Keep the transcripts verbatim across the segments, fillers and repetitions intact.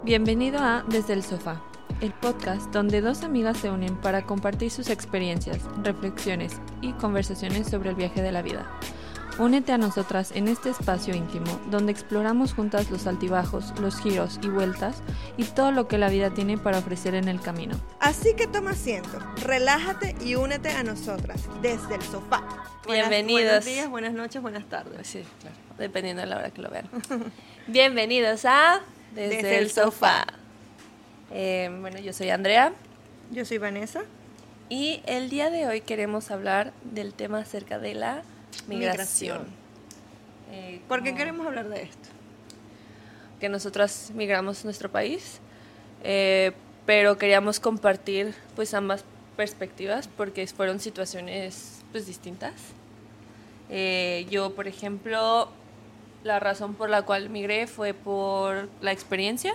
Bienvenido a Desde el Sofá, el podcast donde dos amigas se unen para compartir sus experiencias, reflexiones y conversaciones sobre el viaje de la vida. Únete a nosotras en este espacio íntimo donde exploramos juntas los altibajos, los giros y vueltas y todo lo que la vida tiene para ofrecer en el camino. Así que toma asiento, relájate y únete a nosotras desde el sofá. Bienvenidos. Buenos días, buenas noches, buenas tardes. Sí, claro, dependiendo de la hora que lo vean. Bienvenidos a Desde, Desde el, el Sofá. Eh, bueno, yo soy Andrea. Yo soy Vanessa. Y el día de hoy queremos hablar del tema acerca de la migración. Migración. Eh, ¿Por qué queremos hablar de esto? Que nosotras migramos a nuestro país, eh, pero queríamos compartir pues ambas perspectivas porque fueron situaciones pues distintas. Eh, yo, por ejemplo, la razón por la cual migré fue por la experiencia.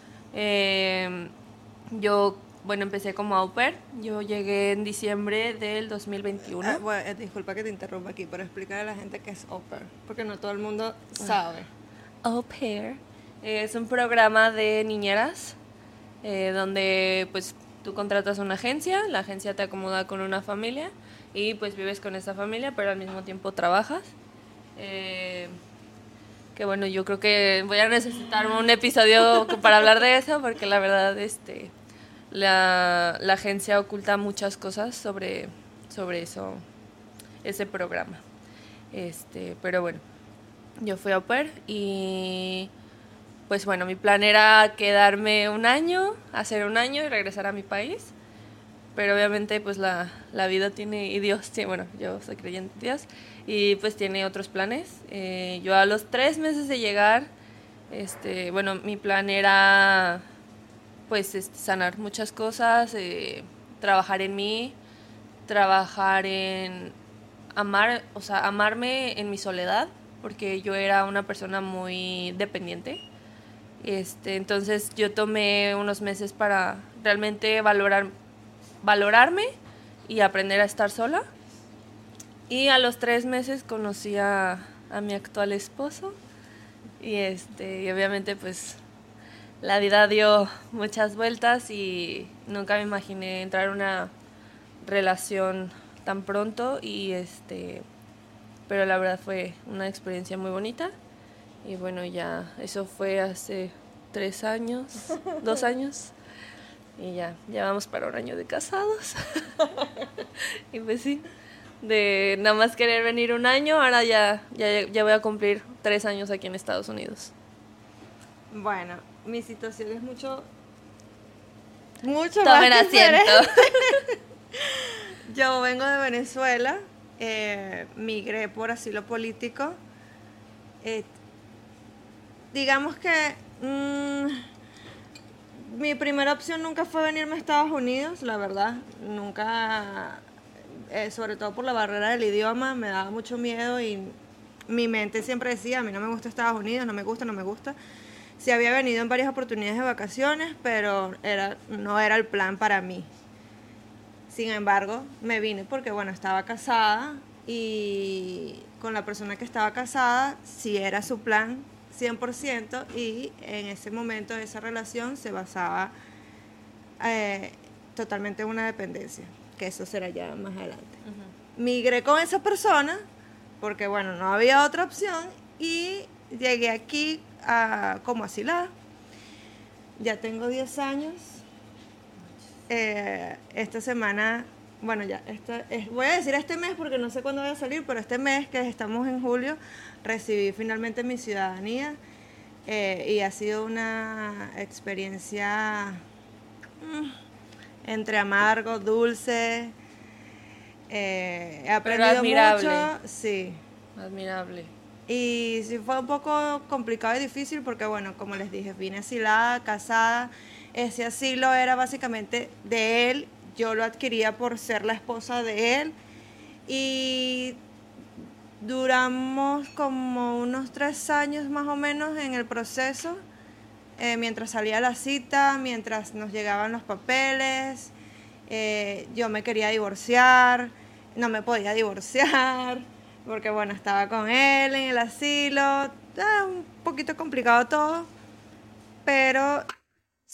Eh, yo, bueno, empecé como au pair. Yo llegué en diciembre del dos mil veintiuno. Ah, bueno, eh, disculpa que te interrumpa aquí, pero explicar a la gente qué es au pair, porque no todo el mundo sabe. Au pair eh, es un programa de niñeras eh, donde pues tú contratas una agencia, la agencia te acomoda con una familia y pues vives con esa familia, pero al mismo tiempo trabajas. Eh, que bueno, yo creo que voy a necesitar un episodio para hablar de eso, porque la verdad este la, la agencia oculta muchas cosas sobre, sobre eso, ese programa. Este, pero bueno, yo fui au pair y pues bueno, mi plan era quedarme un año, hacer un año y regresar a mi país. Pero obviamente pues la, la vida tiene, y Dios tiene, bueno, yo soy creyente en Dios, y pues tiene otros planes. Eh, yo a los tres meses de llegar, este, bueno, mi plan era pues este, sanar muchas cosas, eh, trabajar en mí, trabajar en amar, o sea, amarme en mi soledad, porque yo era una persona muy dependiente. Este, entonces yo tomé unos meses para realmente valorar valorarme y aprender a estar sola. Y a los tres meses conocí a, a mi actual esposo y este y obviamente pues la vida dio muchas vueltas y nunca me imaginé entrar en una relación tan pronto y este pero la verdad fue una experiencia muy bonita y bueno, ya eso fue hace tres años, dos años. Y ya, ya vamos para un año de casados. Y pues sí, de nada más querer venir un año, ahora ya, ya, ya voy a cumplir tres años aquí en Estados Unidos. Bueno, mi situación es mucho, mucho Tomen más asiento. Yo vengo de Venezuela, eh, migré por asilo político. Eh, digamos que... Mmm, mi primera opción nunca fue venirme a Estados Unidos, la verdad. Nunca, eh, sobre todo por la barrera del idioma, me daba mucho miedo y mi mente siempre decía, a mí no me gusta Estados Unidos, no me gusta, no me gusta. Sí había venido en varias oportunidades de vacaciones, pero era, no era el plan para mí. Sin embargo, me vine porque, bueno, estaba casada y con la persona que estaba casada, sí era su plan cien por ciento y en ese momento esa relación se basaba eh, totalmente en una dependencia, que eso será ya más adelante. Uh-huh. Migré con esa persona porque bueno, no había otra opción y llegué aquí a, como asilada. Ya tengo diez años. Eh, esta semana, bueno ya, esta, es, voy a decir este mes porque no sé cuándo voy a salir, pero este mes que estamos en julio, recibí finalmente mi ciudadanía eh, y ha sido una experiencia mmm, entre amargo, dulce, eh, he aprendido pero admirable. mucho, sí. Admirable. Y sí fue un poco complicado y difícil porque bueno, como les dije, vine asilada, casada, ese asilo era básicamente de él, yo lo adquiría por ser la esposa de él y duramos como unos tres años más o menos en el proceso, eh, mientras salía la cita, mientras nos llegaban los papeles, eh, yo me quería divorciar, no me podía divorciar, porque bueno, estaba con él en el asilo, eh, un poquito complicado todo, pero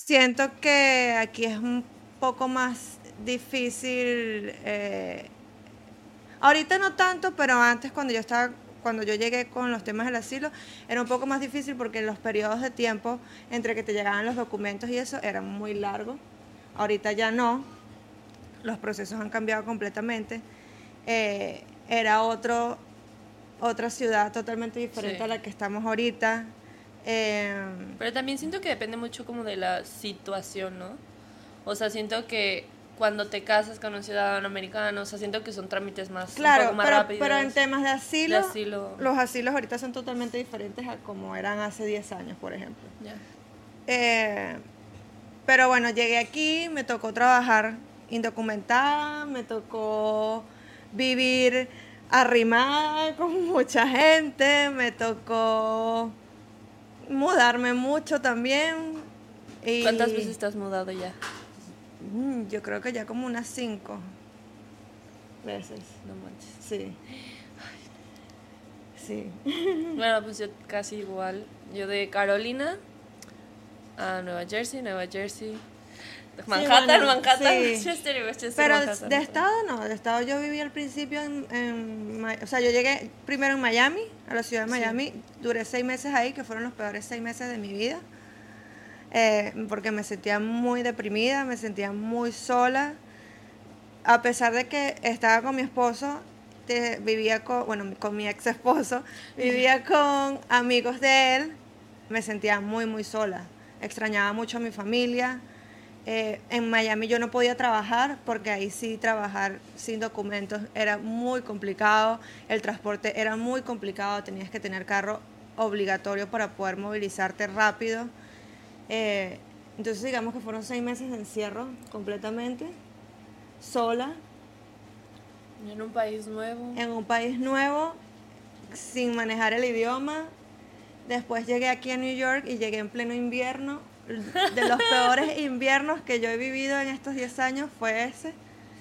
siento que aquí es un poco más difícil. Eh, ahorita no tanto, pero antes cuando yo estaba, cuando yo llegué con los temas del asilo, era un poco más difícil porque los periodos de tiempo entre que te llegaban los documentos y eso eran muy largos. Ahorita ya no, los procesos han cambiado completamente. Eh, era otro, otra ciudad totalmente diferente Sí. a la que estamos ahorita. Eh, Pero también siento que depende mucho como de la situación, ¿no? O sea, siento que cuando te casas con un ciudadano americano, o sea, siento que son trámites más, un claro, poco más pero, rápidos. pero en temas de asilo, de asilo. los asilos ahorita son totalmente diferentes a como eran hace diez años, por ejemplo. Ya. Eh, pero bueno, llegué aquí, me tocó trabajar indocumentada, me tocó vivir arrimada con mucha gente, me tocó mudarme mucho también. Y ¿Cuántas veces te has mudado ya? mm, yo creo que ya como unas cinco veces. No manches. Sí. Sí. Bueno, pues yo casi igual. Yo de Carolina a Nueva Jersey, Nueva Jersey, Manhattan, bueno, Manhattan, sí. Westchester y Westchester, Pero Manhattan. de estado no, de estado yo viví al principio en, en Ma- o sea, yo llegué primero en Miami, a la ciudad de Sí. Miami, duré seis meses ahí, que fueron los peores seis meses de mi vida, eh, porque me sentía muy deprimida, me sentía muy sola, a pesar de que estaba con mi esposo, te- vivía con, bueno, con mi ex esposo, vivía con amigos de él, me sentía muy, muy sola, extrañaba mucho a mi familia. Eh, en Miami yo no podía trabajar porque ahí sí trabajar sin documentos era muy complicado, el transporte era muy complicado, tenías que tener carro obligatorio para poder movilizarte rápido. Eh, entonces digamos que fueron seis meses de encierro completamente, sola, En un país nuevo. en un país nuevo, sin manejar el idioma. Después llegué aquí a New York y llegué en pleno invierno. De los peores inviernos que yo he vivido en estos diez años fue ese.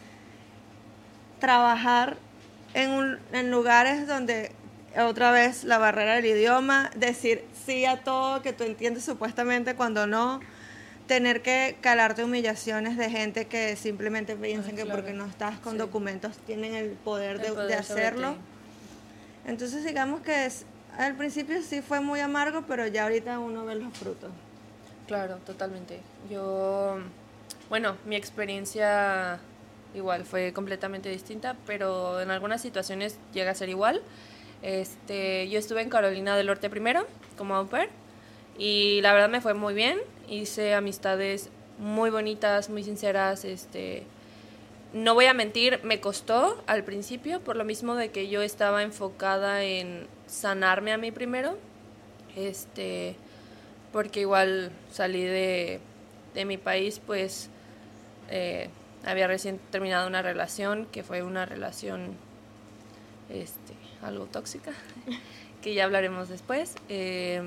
Trabajar en, un, en lugares donde otra vez la barrera del idioma, decir sí a todo que tú entiendes supuestamente cuando no, tener que calarte humillaciones de gente que simplemente piensan Ah, que claro. porque no estás con Sí. documentos tienen el poder, El de, poder de sobre hacerlo. ti. Entonces digamos que es, al principio sí fue muy amargo, pero ya ahorita uno ve los frutos. Claro, totalmente. Yo, bueno, mi experiencia igual fue completamente distinta, pero en algunas situaciones llega a ser igual. Este, yo estuve en Carolina del Norte primero, como au pair, y la verdad me fue muy bien. Hice amistades muy bonitas, muy sinceras. Este, no voy a mentir, me costó al principio, por lo mismo de que yo estaba enfocada en sanarme a mí primero. Este, porque igual salí de, de mi país, pues eh, había recién terminado una relación que fue una relación este, algo tóxica, que ya hablaremos después. Eh,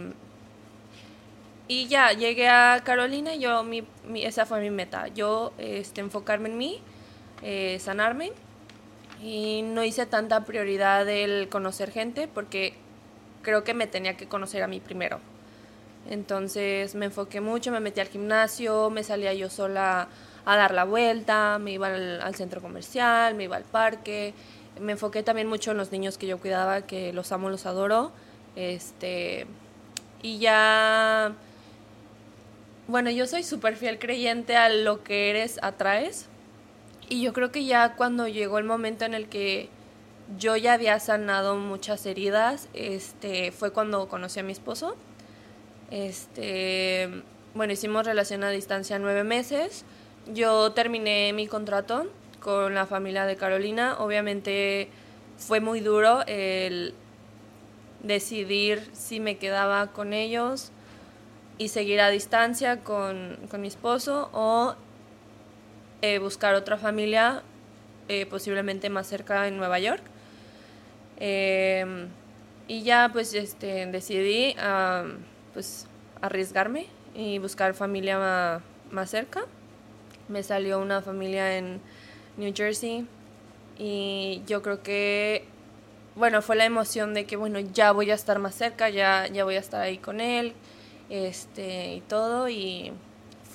y ya llegué a Carolina y yo, mi, mi, esa fue mi meta, yo este, enfocarme en mí, eh, sanarme, y no hice tanta prioridad el conocer gente porque creo que me tenía que conocer a mí primero. Entonces me enfoqué mucho, me metí al gimnasio, me salía yo sola a dar la vuelta, me iba al, al centro comercial, me iba al parque. Me enfoqué también mucho en los niños que yo cuidaba, que los amo, los adoro. Este, y ya, bueno, yo soy súper fiel creyente a lo que eres, atraes. Y yo creo que ya cuando llegó el momento en el que yo ya había sanado muchas heridas, este, fue cuando conocí a mi esposo. Este, bueno, hicimos relación a distancia nueve meses. Yo terminé mi contrato con la familia de Carolina. Obviamente fue muy duro el decidir si me quedaba con ellos y seguir a distancia con, con mi esposo o eh, buscar otra familia, eh, posiblemente más cerca en Nueva York. Eh, y ya pues este, decidí um, pues arriesgarme y buscar familia ma, más cerca. Me salió una familia en New Jersey y yo creo que, bueno, fue la emoción de que, bueno, ya voy a estar más cerca, ya, ya voy a estar ahí con él, este, y todo, y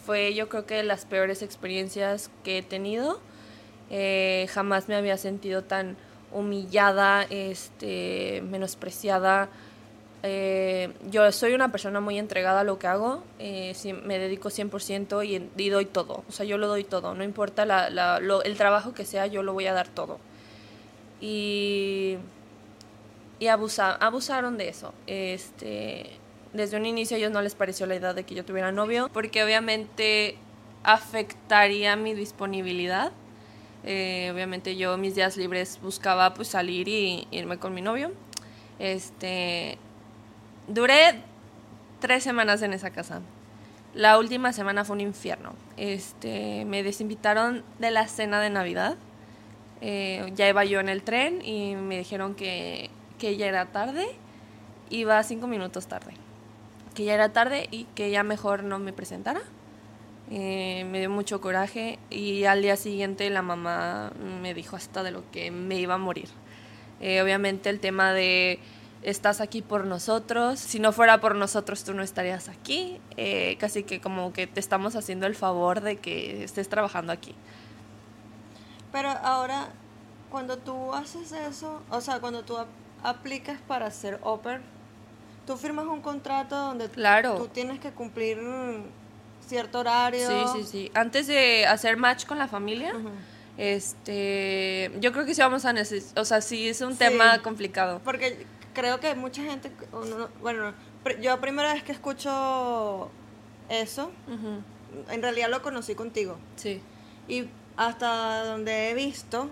fue yo creo que de las peores experiencias que he tenido. Eh, jamás me había sentido tan humillada, este, menospreciada. Eh, yo soy una persona muy entregada a lo que hago, eh, sí, me dedico cien por ciento y, y doy todo, o sea, yo lo doy todo, no importa la, la, lo, el trabajo que sea, yo lo voy a dar todo. Y, y abusa, abusaron de eso. Este, desde un inicio a ellos no les pareció la idea de que yo tuviera novio, porque obviamente afectaría mi disponibilidad. Eh, obviamente yo mis días libres buscaba pues salir y irme con mi novio. Este, duré tres semanas en esa casa. La última semana fue un infierno. Este, me desinvitaron de la cena de Navidad. Eh, ya iba yo en el tren y me dijeron que, que ya era tarde. Iba cinco minutos tarde. Que ya era tarde y que ya mejor no me presentara. Eh, me dio mucho coraje y al día siguiente la mamá me dijo hasta de lo que me iba a morir. Eh, obviamente el tema de estás aquí por nosotros, si no fuera por nosotros tú no estarías aquí, eh, casi que como que te estamos haciendo el favor de que estés trabajando aquí. Pero ahora, cuando tú haces eso, o sea, cuando tú ap- aplicas para ser au pair, tú firmas un contrato donde Claro. tú tienes que cumplir cierto horario. Sí, sí, sí. Antes de hacer match con la familia, Ujú. este, yo creo que sí vamos a necesitar, o sea, sí es un Sí. tema complicado. Porque creo que mucha gente, o no- bueno, pr- yo primera vez que escucho eso, Uh-huh. en realidad lo conocí contigo. Sí. Y hasta donde he visto,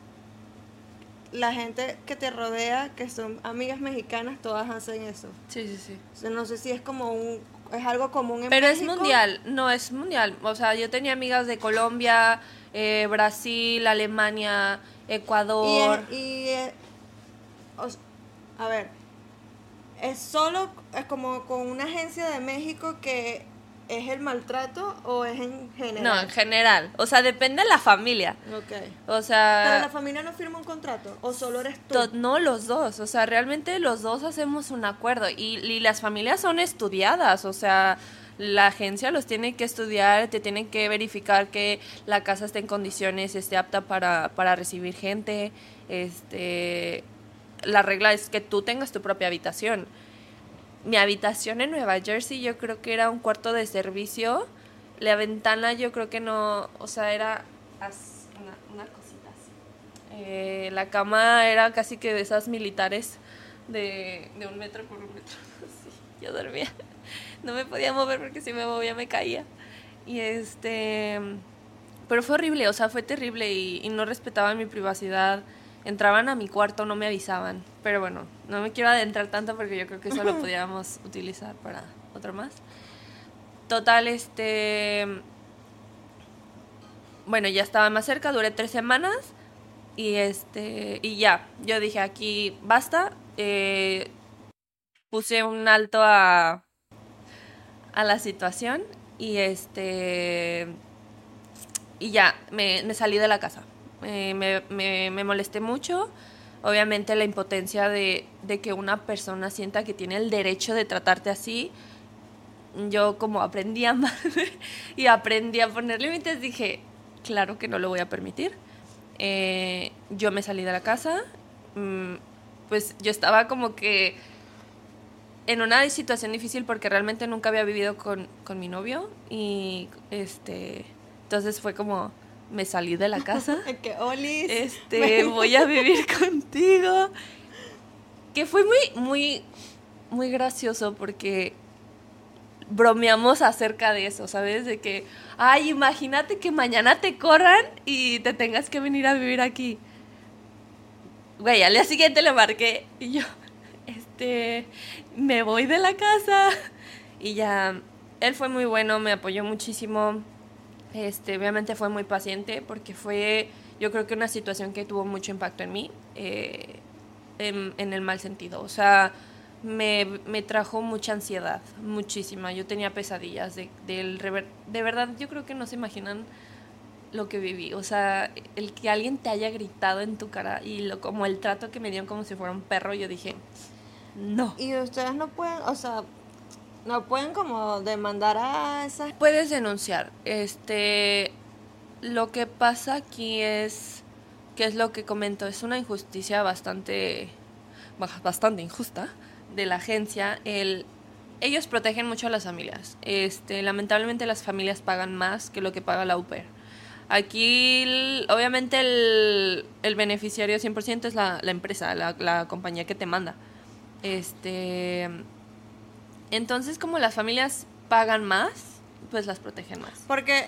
la gente que te rodea, que son amigas mexicanas, todas hacen eso. Sí, sí, sí. O sea, no sé si es como un, es algo común en Pero es México. mundial, no es mundial. O sea, yo tenía amigas de Colombia, eh, Brasil, Alemania, Ecuador. Y, es- y es- o s- a ver, es solo, es como con una agencia de México que es el maltrato o es en general. No, en general. O sea, depende de la familia. Ok. O sea, Pero la familia no firma un contrato o solo eres tú. to- no los dos. O sea, realmente los dos hacemos un acuerdo. Y, y las familias son estudiadas. O sea, la agencia los tiene que estudiar, te tienen que verificar que la casa esté en condiciones, esté apta para, para recibir gente. Este, la regla es que tú tengas tu propia habitación. Mi habitación en Nueva Jersey yo creo que era un cuarto de servicio. La ventana yo creo que no, o sea, era as- una, una cosita así. Eh, la cama era casi que de esas militares de, de un metro por un metro. Sí, yo dormía. No me podía mover porque si me movía me caía. Y este... Pero fue horrible, o sea, fue terrible y, y no respetaban mi privacidad. Entraban a mi cuarto, no me avisaban. Pero bueno, no me quiero adentrar tanto porque yo creo que eso lo podríamos utilizar para otro más. Total, este... Bueno, ya estaba más cerca, duré tres semanas y este y ya, yo dije aquí basta. Eh, puse un alto a, a la situación y este... Y ya, me, me salí de la casa. Eh, me, me, me molesté mucho. Obviamente la impotencia de, de que una persona sienta que tiene el derecho de tratarte así. Yo como aprendí a amar y aprendí a poner límites, dije, claro que no lo voy a permitir. Eh, yo me salí de la casa. Mm, pues yo estaba como que en una situación difícil porque realmente nunca había vivido con, con mi novio. Y este... Entonces fue como, me salí de la casa. Que Olis. Este, voy a vivir contigo. Que fue muy, muy, muy gracioso porque bromeamos acerca de eso, ¿sabes? De que, ay, imagínate que mañana te corran y te tengas que venir a vivir aquí. Güey, al día siguiente le marqué y yo, este, me voy de la casa. Y ya, él fue muy bueno, me apoyó muchísimo. Este, obviamente fue muy paciente porque fue, yo creo que una situación que tuvo mucho impacto en mí, eh, en, en el mal sentido. O sea, me, me trajo mucha ansiedad, muchísima. Yo tenía pesadillas de, del rever, de verdad, yo creo que no se imaginan lo que viví. O sea, el que alguien te haya gritado en tu cara y lo, como el trato que me dieron como si fuera un perro, yo dije, no. Y ustedes no pueden, o sea, No pueden como demandar a esas... Puedes denunciar. Este, lo que pasa aquí es, que es lo que comento, es una injusticia bastante, bastante injusta de la agencia. El, ellos protegen mucho a las familias. Este, lamentablemente las familias pagan más que lo que paga la au pair. Aquí, el, obviamente, el, el beneficiario cien por ciento es la, la empresa, la, la compañía que te manda. Este... Entonces, como las familias pagan más, pues las protegen más. Porque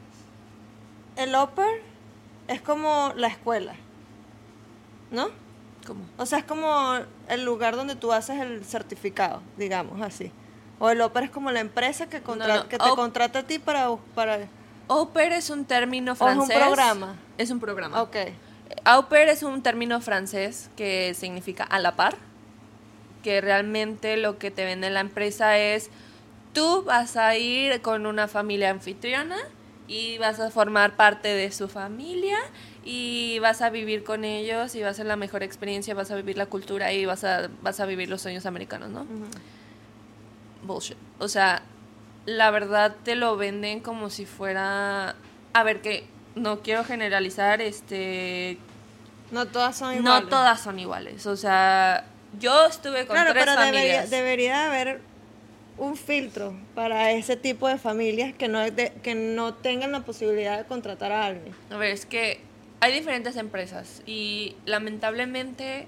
el au pair es como la escuela, ¿no? ¿Cómo? O sea, es como el lugar donde tú haces el certificado, digamos así. O el au pair es como la empresa que, contra- No, no. que te Au- contrata a ti para... para... Au pair es un término ¿O es un francés. programa? Es un programa. Ok. Au pair es un término francés que significa a la par, que realmente lo que te vende la empresa es, tú vas a ir con una familia anfitriona y vas a formar parte de su familia y vas a vivir con ellos y va a ser la mejor experiencia, vas a vivir la cultura y vas a, vas a vivir los sueños americanos, ¿no? Ujú. Bullshit. O sea, la verdad te lo venden como si fuera... A ver, que no quiero generalizar, este... No todas son iguales. No todas son iguales, o sea... Yo estuve con Claro, tres pero debería, familias. debería haber un filtro para ese tipo de familias que no, de- que no tengan la posibilidad de contratar a alguien. A ver, es que hay diferentes empresas y lamentablemente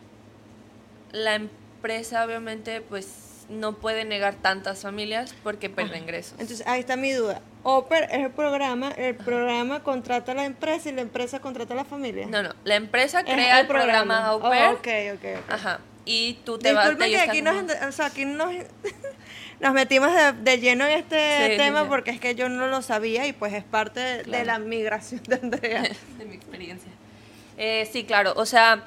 la empresa obviamente pues no puede negar tantas familias porque pierde ingresos. Entonces, ahí está mi duda. Au pair es el programa, el programa contrata a la empresa y la empresa contrata a la familia. No, no, la empresa Es crea el programa Au Pair. Oh, ok, ok, ok. Ajá. Y tú te vas... Disculpe que ellos te aquí nos, acomodan. ent- o sea, aquí nos, nos metimos de, de lleno en este Sí, tema sí, sí. porque es que yo no lo sabía y pues es parte de, Claro. de la migración de Andrea. De mi experiencia. Eh, sí, claro, o sea,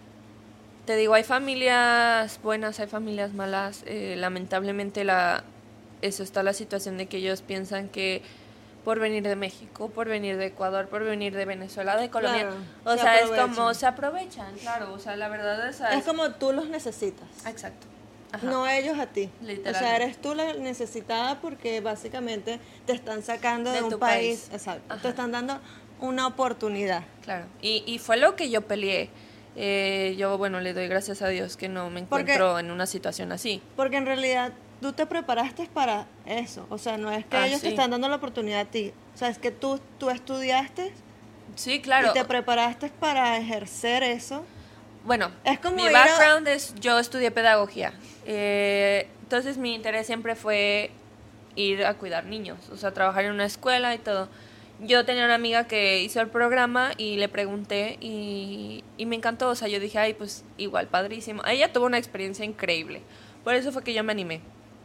te digo, hay familias buenas, hay familias malas. Eh, lamentablemente la eso está la situación de que ellos piensan que por venir de México, por venir de Ecuador, por venir de Venezuela, de Colombia, Claro, o se sea, es aprovechan. como se aprovechan, claro, o sea, la verdad es... Es como tú los necesitas. Exacto. Ajá. No ellos a ti. O sea, Literalmente. eres tú la necesitada porque básicamente te están sacando de, De un tu país. país. Exacto. Ajá. Te están dando una oportunidad. Claro, y, y fue lo que yo peleé. Eh, yo, bueno, le doy gracias a Dios que no me Porque- encuentro en una situación así. Porque en realidad tú te preparaste para eso. O sea, no es que Ah, ellos te sí. están dando la oportunidad a ti. O sea, es que tú, tú estudiaste Sí, claro. y te preparaste para ejercer eso. Bueno, Es como mi ir a- background es, yo estudié pedagogía. Eh, entonces mi interés siempre fue ir a cuidar niños, o sea, trabajar en una escuela y todo. Yo tenía una amiga que hizo el programa y le pregunté y, y me encantó, o sea, yo dije, ay, pues igual, padrísimo. Ella tuvo una experiencia increíble, por eso fue que yo me animé.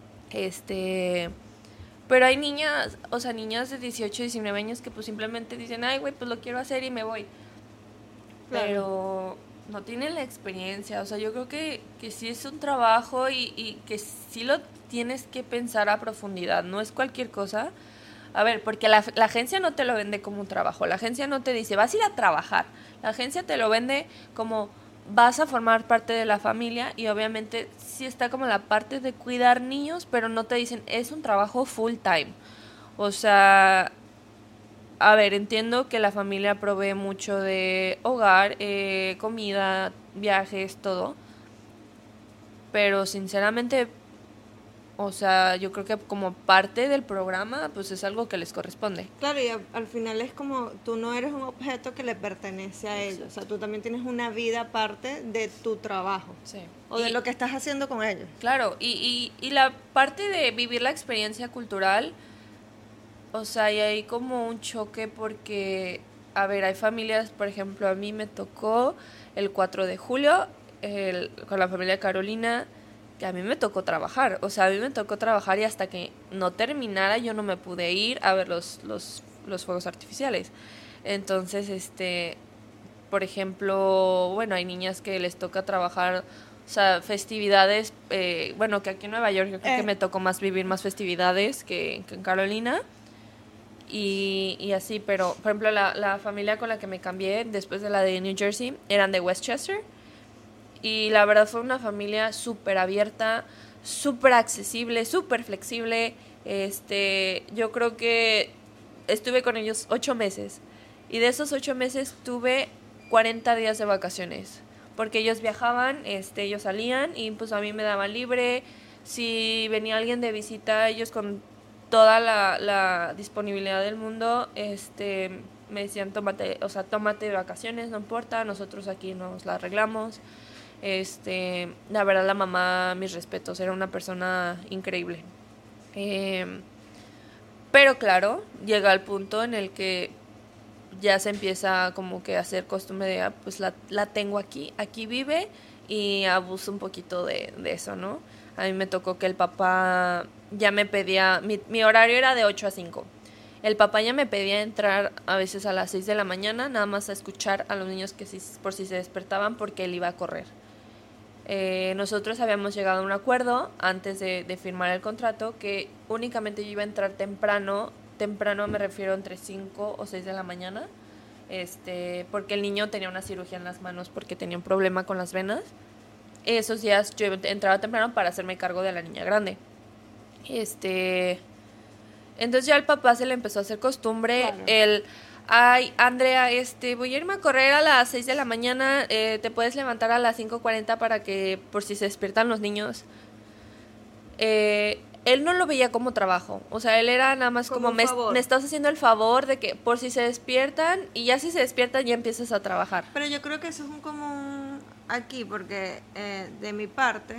Este... Pero hay niñas, o sea, niñas de dieciocho, diecinueve años que pues simplemente dicen, ay, güey, pues lo quiero hacer y me voy. Claro. Pero no tienen la experiencia, o sea, yo creo que, que sí es un trabajo y, y que sí lo tienes que pensar a profundidad, no es cualquier cosa. A ver, porque la, la agencia no te lo vende como un trabajo, la agencia no te dice, vas a ir a trabajar, la agencia te lo vende como vas a formar parte de la familia y obviamente sí está como la parte de cuidar niños, pero no te dicen, es un trabajo full time. O sea, a ver, entiendo que la familia provee mucho de hogar, eh, comida, viajes, todo. Pero sinceramente, o sea, yo creo que como parte del programa, pues es algo que les corresponde. Claro, y a- al final es como tú no eres un objeto que le pertenece a ellos. O sea, tú también tienes una vida aparte de tu trabajo. Sí. O de lo que estás haciendo con ellos. Claro, y, y, y la parte de vivir la experiencia cultural, o sea, y hay como un choque porque, a ver, hay familias, por ejemplo, a mí me tocó el cuatro de julio el, con la familia de Carolina, que a mí me tocó trabajar, o sea, a mí me tocó trabajar y hasta que no terminara yo no me pude ir a ver los, los, los fuegos artificiales. Entonces, este, por ejemplo, bueno, hay niñas que les toca trabajar, o sea, festividades, eh, bueno, que aquí en Nueva York yo creo Eh. que me tocó más vivir más festividades que, que en Carolina. Y, y así, pero por ejemplo la, la familia con la que me cambié después de la de New Jersey eran de Westchester y la verdad fue una familia súper abierta, súper accesible, súper flexible. Este, yo creo que estuve con ellos ocho meses y de esos ocho meses tuve cuarenta días de vacaciones, porque ellos viajaban, este, ellos salían y pues a mí me daban libre. Si venía alguien de visita, ellos con toda la, la disponibilidad del mundo, este, me decían, tómate, o sea, tómate vacaciones, no importa, nosotros aquí nos la arreglamos. Este, la verdad, la mamá, mis respetos, era una persona increíble. Eh, pero claro, llega el punto en el que ya se empieza como que a hacer costumbre de, ah, pues la, la tengo aquí, aquí vive, y abuso un poquito de, de eso, ¿no? A mí me tocó que el papá ya me pedía, mi, mi horario era de ocho a cinco. El papá ya me pedía entrar a veces a las seis de la mañana, nada más a escuchar a los niños que si, por si se despertaban, porque él iba a correr. Eh, nosotros habíamos llegado a un acuerdo antes de, de firmar el contrato que únicamente yo iba a entrar temprano. Temprano me refiero entre cinco o seis de la mañana, este, porque el niño tenía una cirugía en las manos porque tenía un problema con las venas. Esos días yo entraba temprano para hacerme cargo de la niña grande. Este, entonces ya el papá se le empezó a hacer costumbre. Claro. El, ay, Andrea, este, voy a irme a correr a las seis de la mañana, eh, te puedes levantar a las cinco cuarenta para que, por si se despiertan los niños. Eh, él no lo veía como trabajo, o sea, él era nada más como, como me, me estás haciendo el favor de que por si se despiertan, y ya si se despiertan ya empiezas a trabajar. Pero yo creo que eso es un común aquí, porque eh, de mi parte,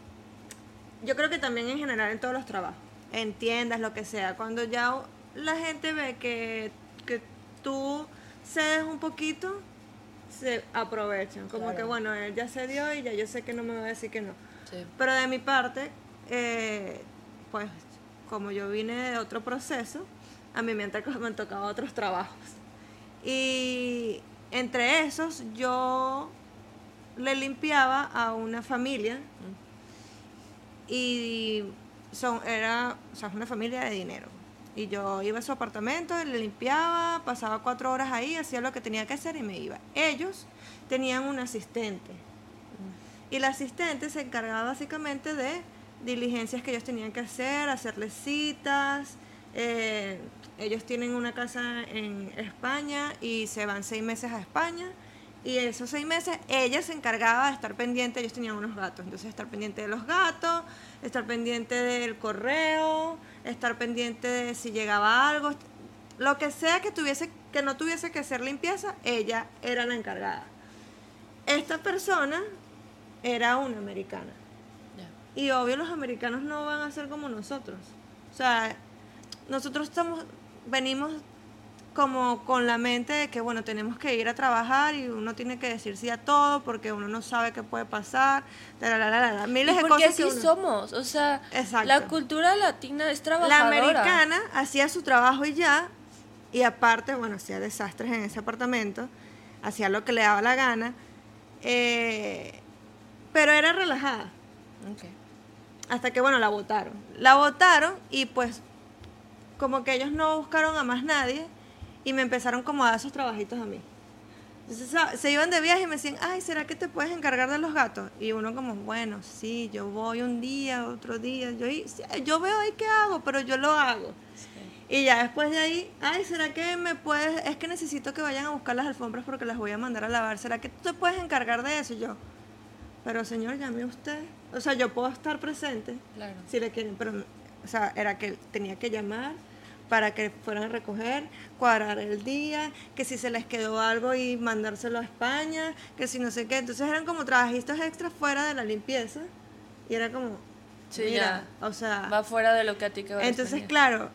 yo creo que también en general en todos los trabajos, en tiendas, lo que sea, cuando ya la gente ve que, que tú cedes un poquito, se aprovechan, como claro. que bueno, él ya cedió y ya yo sé que no me va a decir que no. Sí. Pero de mi parte, eh, pues como yo vine de otro proceso, a mí me han, tocado, me han tocado otros trabajos, y entre esos yo le limpiaba a una familia, mm. y son, era, o sea, una familia de dinero, y yo iba a su apartamento, le limpiaba, pasaba cuatro horas ahí, hacía lo que tenía que hacer y me iba. Ellos tenían un asistente, mm. y el asistente se encargaba básicamente de diligencias que ellos tenían que hacer, hacerles citas. Eh, ellos tienen una casa en España y se van seis meses a España, y esos seis meses ella se encargaba de estar pendiente. Ellos tenían unos gatos, entonces estar pendiente de los gatos, estar pendiente del correo, estar pendiente de si llegaba algo, lo que sea que tuviese, que no tuviese que hacer limpieza, ella era la encargada. Esta persona era una americana. Y obvio los americanos no van a ser como nosotros. O sea, nosotros estamos, venimos como con la mente de que, bueno, tenemos que ir a trabajar y uno tiene que decir sí a todo porque uno no sabe qué puede pasar. La, la, la, la, miles y de porque cosas así que uno... somos. O sea, exacto. La cultura latina es trabajadora. La americana hacía su trabajo y ya, y aparte, bueno, hacía desastres en ese apartamento, hacía lo que le daba la gana, eh, pero era relajada. Okay. Hasta que, bueno, la votaron. La votaron y pues como que ellos no buscaron a más nadie y me empezaron como a dar esos trabajitos a mí. Entonces se iban de viaje y me decían, ay, ¿será que te puedes encargar de los gatos? Y uno como, bueno, sí, yo voy un día, otro día. Yo, yo veo ahí qué hago, pero yo lo hago. Sí. Y ya después de ahí, ay, ¿será que me puedes? Es que necesito que vayan a buscar las alfombras porque las voy a mandar a lavar. ¿Será que tú te puedes encargar de eso? Y yo, pero señor, llame usted. O sea, yo puedo estar presente, claro, si le quieren, pero, o sea, era que tenía que llamar para que fueran a recoger, cuadrar el día, que si se les quedó algo y mandárselo a España, que si no sé qué. Entonces eran como trabajistas extras fuera de la limpieza, y era como, sí, mira, ya, o sea... va fuera de lo que a ti que va a Entonces, España. Claro,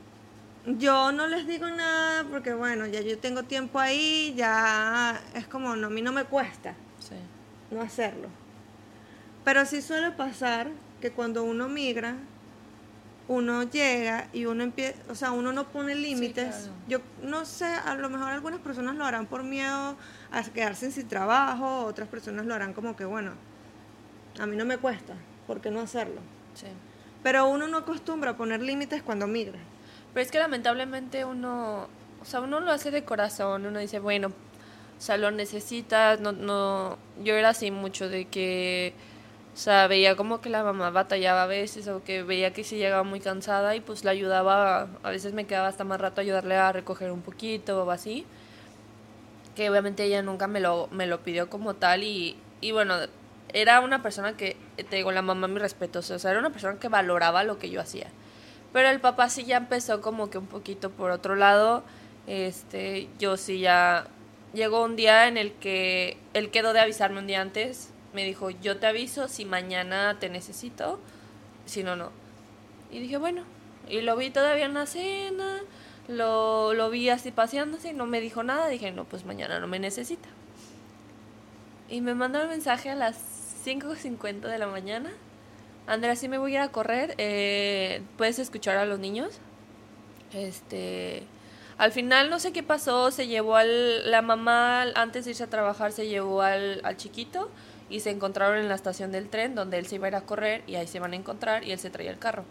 yo no les digo nada porque, bueno, ya yo tengo tiempo ahí, ya es como, no, a mí no me cuesta sí. no hacerlo. Pero sí suele pasar que cuando uno migra, uno llega y uno empieza, o sea, uno no pone límites. Sí, claro. Yo no sé, a lo mejor algunas personas lo harán por miedo a quedarse sin trabajo, otras personas lo harán como que, bueno, a mí no me cuesta, ¿por qué no hacerlo? Sí. Pero uno no acostumbra a poner límites cuando migra. Pero es que lamentablemente uno, o sea, uno lo hace de corazón, uno dice, bueno, o sea, lo necesitas, no, no, yo era así mucho de que O sea, veía como que la mamá batallaba a veces o que veía que sí llegaba muy cansada y pues la ayudaba, a veces me quedaba hasta más rato a ayudarle a recoger un poquito o así. Que obviamente ella nunca me lo, me lo pidió como tal y, y bueno, era una persona que, te digo, la mamá mi respeto, o sea, era una persona que valoraba lo que yo hacía. Pero el papá sí ya empezó como que un poquito por otro lado, este, yo sí ya, llegó un día en el que él quedó de avisarme un día antes, me dijo, yo te aviso si mañana te necesito, si no, no. Y dije, bueno, y lo vi todavía en la cena, lo, lo vi así paseándose, no me dijo nada, dije, no, pues mañana no me necesita. Y me mandó un mensaje a las cinco cincuenta de la mañana. Andrea, sí me voy a ir a correr, eh, ¿puedes escuchar a los niños? Este, al final no sé qué pasó, se llevó al, la mamá antes de irse a trabajar se llevó al, al chiquito y se encontraron en la estación del tren donde él se iba a ir a correr y ahí se van a encontrar y él se traía el carro.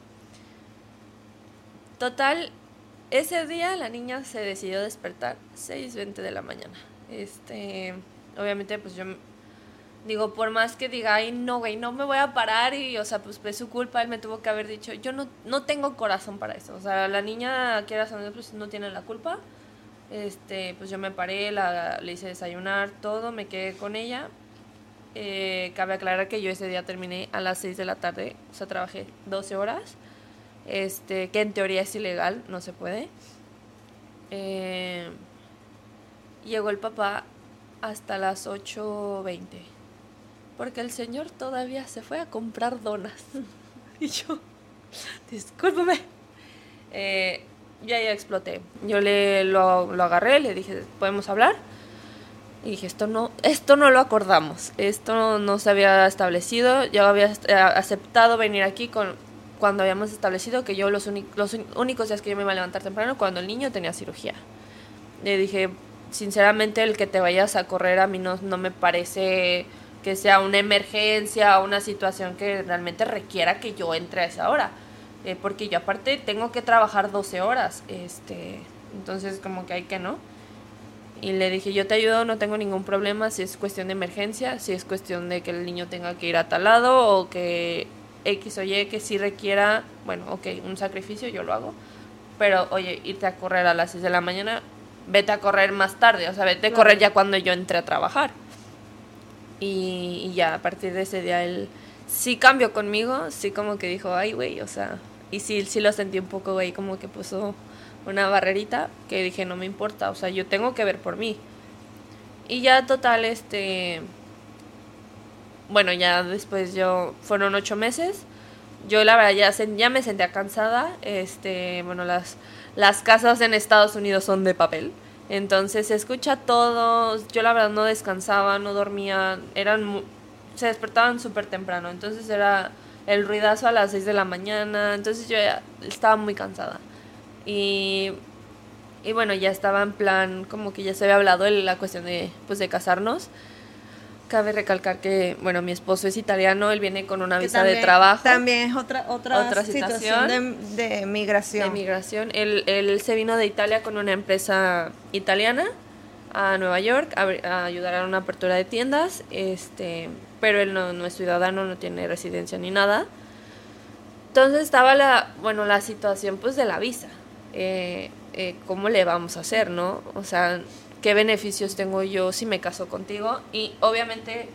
Total, ese día la niña se decidió despertar seis veinte de la mañana. Este, obviamente pues yo digo, por más que diga, ay no güey, no me voy a parar y o sea, pues fue su culpa, él me tuvo que haber dicho, yo no no tengo corazón para eso. O sea, la niña quiera saber, pues no tiene la culpa. Este, pues yo me paré, la le hice desayunar, todo, me quedé con ella. Eh, cabe aclarar que yo ese día terminé a las seis de la tarde, o sea, trabajé doce horas. Este, que en teoría es ilegal, no se puede. Eh, llegó el papá hasta las ocho veinte, porque el señor todavía se fue a comprar donas. Y yo, discúlpame. Eh, ya ya exploté. Yo le lo, lo agarré, le dije, ¿podemos hablar? Y dije, esto no, esto no lo acordamos, esto no se había establecido, yo había aceptado venir aquí con cuando habíamos establecido que yo los, los únicos días que yo me iba a levantar temprano cuando el niño tenía cirugía. Le dije, sinceramente, el que te vayas a correr a mí no, no me parece que sea una emergencia o una situación que realmente requiera que yo entre a esa hora. Eh, porque yo aparte tengo que trabajar doce horas. Este, entonces como que hay que no. Y le dije, yo te ayudo, no tengo ningún problema si es cuestión de emergencia, si es cuestión de que el niño tenga que ir a tal lado o que X o Y que sí requiera, bueno, ok, un sacrificio, yo lo hago. Pero, oye, irte a correr a las seis de la mañana, vete a correr más tarde, o sea, vete a correr ya cuando yo entré a trabajar. Y, y ya, a partir de ese día él sí cambió conmigo, sí como que dijo, ay, güey, o sea, y sí, sí lo sentí un poco, güey, como que puso una barrerita que dije, no me importa, o sea, yo tengo que ver por mí. Y ya total, este, bueno, ya después yo, fueron ocho meses, yo la verdad ya, ya me sentía cansada, este, bueno, las, las casas en Estados Unidos son de papel, entonces se escucha todo, yo la verdad no descansaba, no dormía, eran, se despertaban súper temprano, entonces era el ruidazo a las seis de la mañana, entonces yo ya estaba muy cansada. Y, y bueno, ya estaba en plan, como que ya se había hablado de la cuestión de, pues, de casarnos. Cabe recalcar que, bueno, mi esposo es italiano, él viene con una visa también, de trabajo. También es otra, otra, otra situación de, de migración. De migración. Él, él se vino de Italia con una empresa italiana a Nueva York a, a ayudar a una apertura de tiendas, este, pero él no, no es ciudadano, no tiene residencia ni nada. Entonces estaba la, bueno, la situación pues de la visa. Eh, eh, ¿Cómo le vamos a hacer, no? O sea, ¿qué beneficios tengo yo si me caso contigo? Y obviamente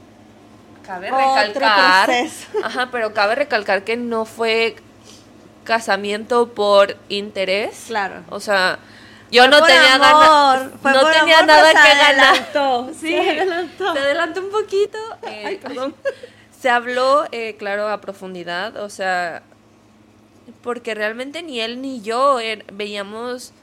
cabe recalcar, ajá, pero cabe recalcar que no fue casamiento por interés. Claro. O sea, yo fue no tenía ganas, no tenía amor, nada que adelantó, ganar. Sí, se adelantó. Se adelantó un poquito. Eh, Ay, perdón. Se habló, eh, claro, a profundidad, o sea, porque realmente ni él ni yo er, veíamos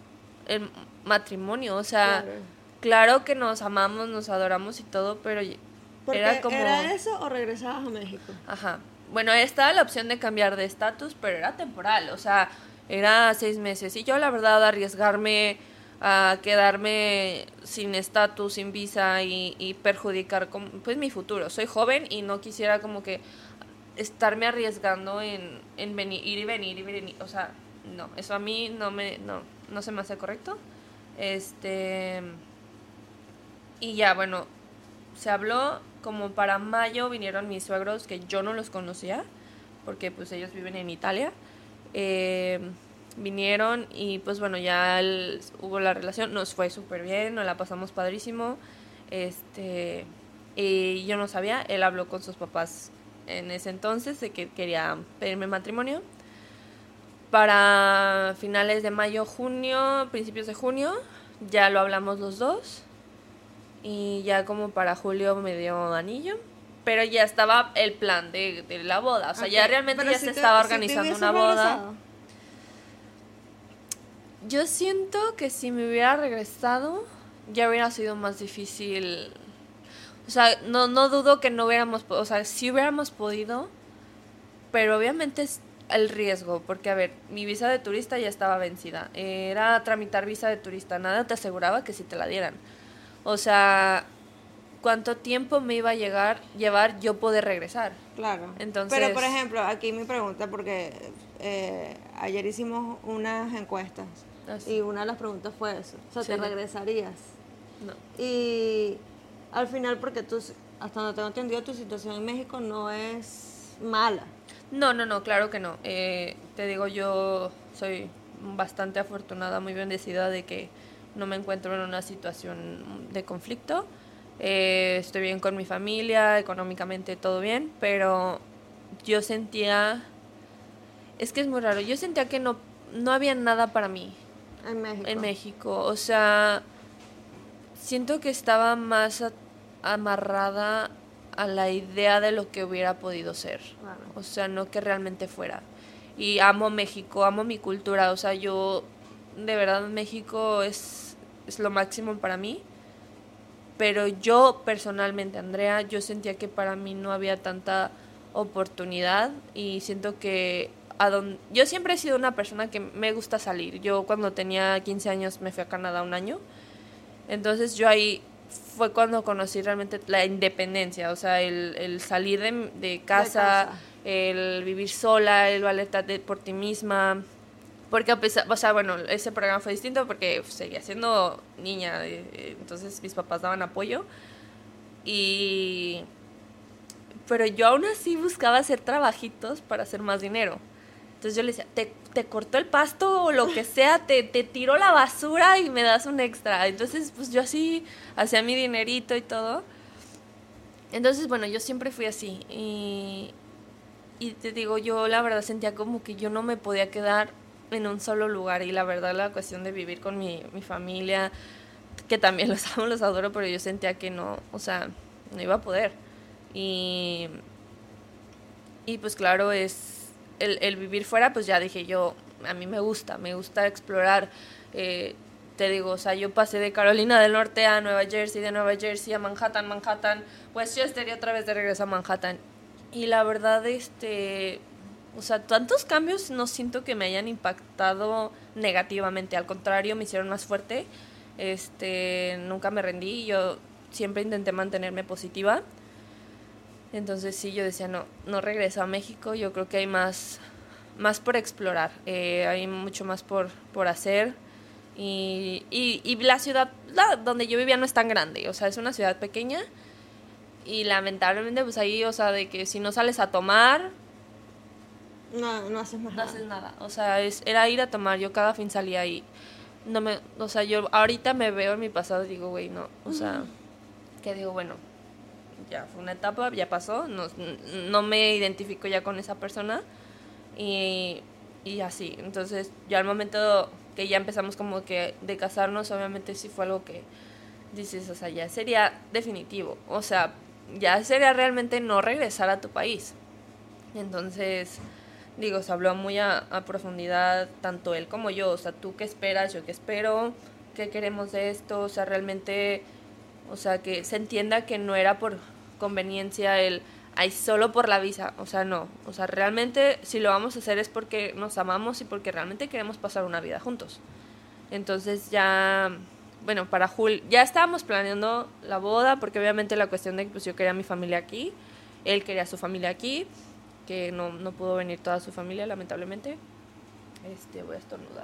el matrimonio, o sea, claro. claro que nos amamos, nos adoramos y todo, pero porque era como... ¿era eso o regresabas a México? Ajá, bueno, estaba la opción de cambiar de estatus, pero era temporal, o sea, era seis meses, y yo la verdad arriesgarme a quedarme sin estatus, sin visa y, y perjudicar con, pues mi futuro, soy joven y no quisiera como que estarme arriesgando en, en venir, ir y venir y venir, o sea, no, eso a mí no me, no, no se me hace correcto. Este, y ya, bueno, se habló, como para mayo vinieron mis suegros, que yo no los conocía, porque pues ellos viven en Italia. Eh, vinieron y pues bueno, ya el, hubo la relación, nos fue súper bien, nos la pasamos padrísimo. Este, y yo no sabía, él habló con sus papás en ese entonces de que quería pedirme matrimonio. Para finales de mayo, junio, principios de junio, ya lo hablamos los dos. Y ya como para julio me dio anillo. Pero ya estaba el plan de, de la boda. O sea, okay, ya realmente ya si se te, estaba organizando si una boda. Regresado. Yo siento que si me hubiera regresado, ya hubiera sido más difícil. O sea, no, no dudo que no hubiéramos, o sea, sí hubiéramos podido, pero obviamente es el riesgo, porque a ver, mi visa de turista ya estaba vencida. Era tramitar visa de turista, nada te aseguraba que si te la dieran. O sea, ¿cuánto tiempo me iba a llegar, llevar yo poder regresar? Claro. Entonces, pero por ejemplo, aquí mi pregunta, porque eh, ayer hicimos unas encuestas así. Y una de las preguntas fue eso, o sea, sí. ¿Te regresarías? No. Y al final, porque tú, hasta donde tengo entendido, tu situación en México no es mala. No, no, no, claro que no. Eh, te digo, yo soy bastante afortunada, muy bendecida de que no me encuentro en una situación de conflicto. Eh, estoy bien con mi familia, económicamente todo bien, pero yo sentía... Es que es muy raro, yo sentía que no, no había nada para mí. En México. En México, o sea, siento que estaba más a, amarrada a la idea de lo que hubiera podido ser. Claro. O sea, no que realmente fuera. Y amo México, amo mi cultura, o sea, yo, de verdad, México es, es lo máximo para mí. Pero yo, personalmente, Andrea, yo sentía que para mí no había tanta oportunidad y siento que a donde, yo siempre he sido una persona que me gusta salir. Yo cuando tenía quince años me fui a Canadá un año. Entonces yo ahí fue cuando conocí realmente la independencia, o sea, el, el salir de, de, casa, de casa, el vivir sola, el valerte por ti misma. Porque a pesar, o sea, bueno, ese programa fue distinto porque seguía siendo niña, entonces mis papás daban apoyo. Y pero yo aún así buscaba hacer trabajitos para hacer más dinero. Entonces yo le decía, te, te cortó el pasto o lo que sea, te, te tiro la basura y me das un extra. Entonces, pues yo así hacía mi dinerito y todo. Entonces, bueno, yo siempre fui así. Y, y te digo, yo la verdad sentía como que yo no me podía quedar en un solo lugar. Y la verdad, la cuestión de vivir con mi, mi familia, que también los amo, los adoro, pero yo sentía que no, o sea, no iba a poder. Y, y pues claro, es... El, el vivir fuera, pues ya dije yo, a mí me gusta, me gusta explorar. Eh, te digo, o sea, yo pasé de Carolina del Norte a Nueva Jersey, de Nueva Jersey a Manhattan, Manhattan, Westchester y otra vez de regreso a Manhattan. Y la verdad, este, o sea, tantos cambios no siento que me hayan impactado negativamente, al contrario, me hicieron más fuerte. Este, nunca me rendí, yo siempre intenté mantenerme positiva. Entonces sí, yo decía, no, no regreso a México, yo creo que hay más, más por explorar, eh, hay mucho más por, por hacer y, y, y la ciudad la, donde yo vivía no es tan grande, o sea, es una ciudad pequeña y lamentablemente pues ahí, o sea, de que si no sales a tomar, no, no haces más no nada. haces nada, o sea, es, era ir a tomar, yo cada fin salía ahí, no me, o sea, yo ahorita me veo en mi pasado y digo, güey, no, o sea, uh-huh. que digo, bueno, ya fue una etapa, ya pasó, no, no me identifico ya con esa persona y, y así. Entonces, ya al momento que ya empezamos como que de casarnos, obviamente sí fue algo que dices, o sea, ya sería definitivo. O sea, ya sería realmente no regresar a tu país. Entonces, digo, se habló muy a, a profundidad, tanto él como yo. O sea, tú qué esperas, yo qué espero, qué queremos de esto, o sea, realmente... O sea, que se entienda que no era por conveniencia el, ay, solo por la visa. O sea, no. O sea, realmente si lo vamos a hacer es porque nos amamos y porque realmente queremos pasar una vida juntos. Entonces ya, bueno, para julio, ya estábamos planeando la boda, porque obviamente la cuestión de que pues yo quería a mi familia aquí, él quería a su familia aquí, que no, no pudo venir toda su familia, lamentablemente. Este, voy a estornudar.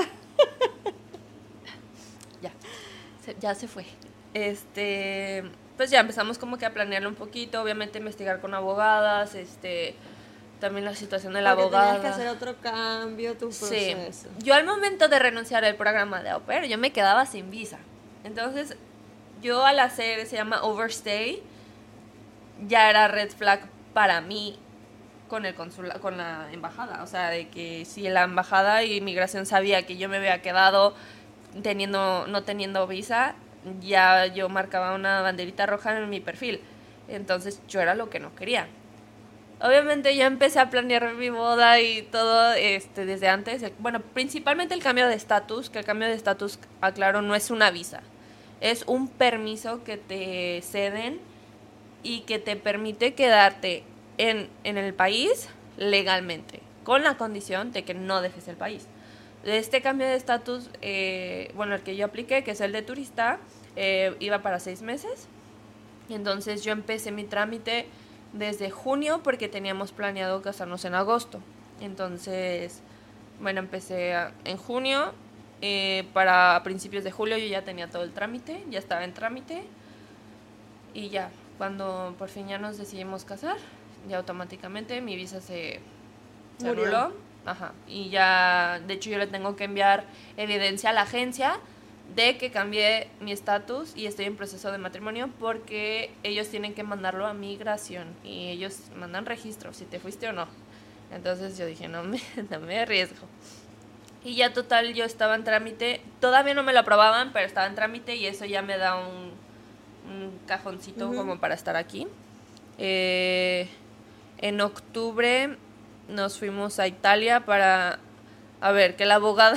ya, se, ya se fue. Este, pues ya empezamos como que a planearlo un poquito, obviamente investigar con abogadas, este, también la situación de la Porque abogada. tenías que hacer otro cambio, tu proceso. Sí. Yo al momento de renunciar al programa de au pair, yo me quedaba sin visa. Entonces, yo al hacer, se llama overstay, ya era red flag para mí con el consula, con la embajada. O sea, de que si la embajada de inmigración sabía que yo me había quedado teniendo, no teniendo visa, ya yo marcaba una banderita roja en mi perfil. Entonces yo era lo que no quería. Obviamente yo empecé a planear mi boda y todo este desde antes. Bueno, principalmente el cambio de estatus, que el cambio de estatus, aclaro, no es una visa. Es un permiso que te ceden y que te permite quedarte en, en el país legalmente, con la condición de que no dejes el país. Este cambio de estatus, eh, bueno, el que yo apliqué, que es el de turista, eh, iba para seis meses. Y entonces yo empecé mi trámite desde junio porque teníamos planeado casarnos en agosto. Entonces, bueno, empecé a, en junio. Eh, para principios de julio yo ya tenía todo el trámite, ya estaba en trámite. Y ya, cuando por fin ya nos decidimos casar, ya automáticamente mi visa se, se anuló. Ajá. Y ya, de hecho yo le tengo que enviar evidencia a la agencia de que cambié mi estatus y estoy en proceso de matrimonio porque ellos tienen que mandarlo a migración y ellos mandan registro si te fuiste o no. Entonces yo dije, no me, no me arriesgo. Y ya total, yo estaba en trámite, todavía no me lo aprobaban, pero estaba en trámite y eso ya me da un, un cajoncito uh-huh. como para estar aquí. Eh, en octubre nos fuimos a Italia para, a ver, que la abogada,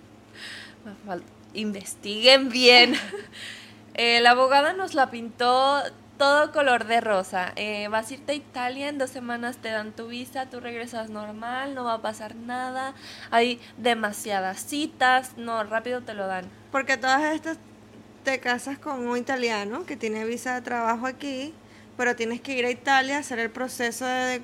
investiguen bien, eh, la abogada nos la pintó todo color de rosa. Eh, vas a irte a Italia, en dos semanas te dan tu visa, tú regresas normal, no va a pasar nada, hay demasiadas citas, no, rápido te lo dan. Porque todas estas te casas con un italiano que tiene visa de trabajo aquí, pero tienes que ir a Italia a hacer el proceso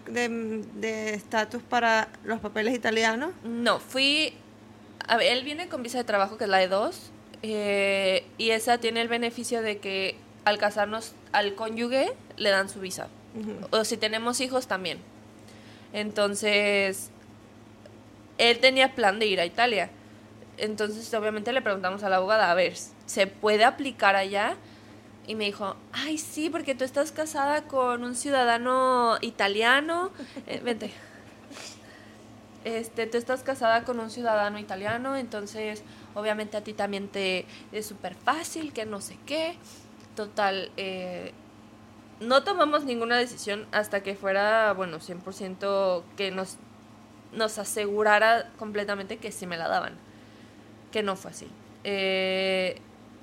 de estatus para los papeles italianos. No, fui, a ver, él viene con visa de trabajo que es la E dos, eh, y esa tiene el beneficio de que al casarnos al cónyuge le dan su visa. Uh-huh. O si tenemos hijos también. Entonces, él tenía plan de ir a Italia. Entonces, obviamente le preguntamos a la abogada, a ver, ¿se puede aplicar allá? Y me dijo, ay, sí, porque tú estás casada con un ciudadano italiano. Eh, vente. Este, tú estás casada con un ciudadano italiano, entonces, obviamente a ti también te es súper fácil, que no sé qué. Total, eh, no tomamos ninguna decisión hasta que fuera, bueno, cien por ciento que nos, nos asegurara completamente que sí me la daban, que no fue así. Eh,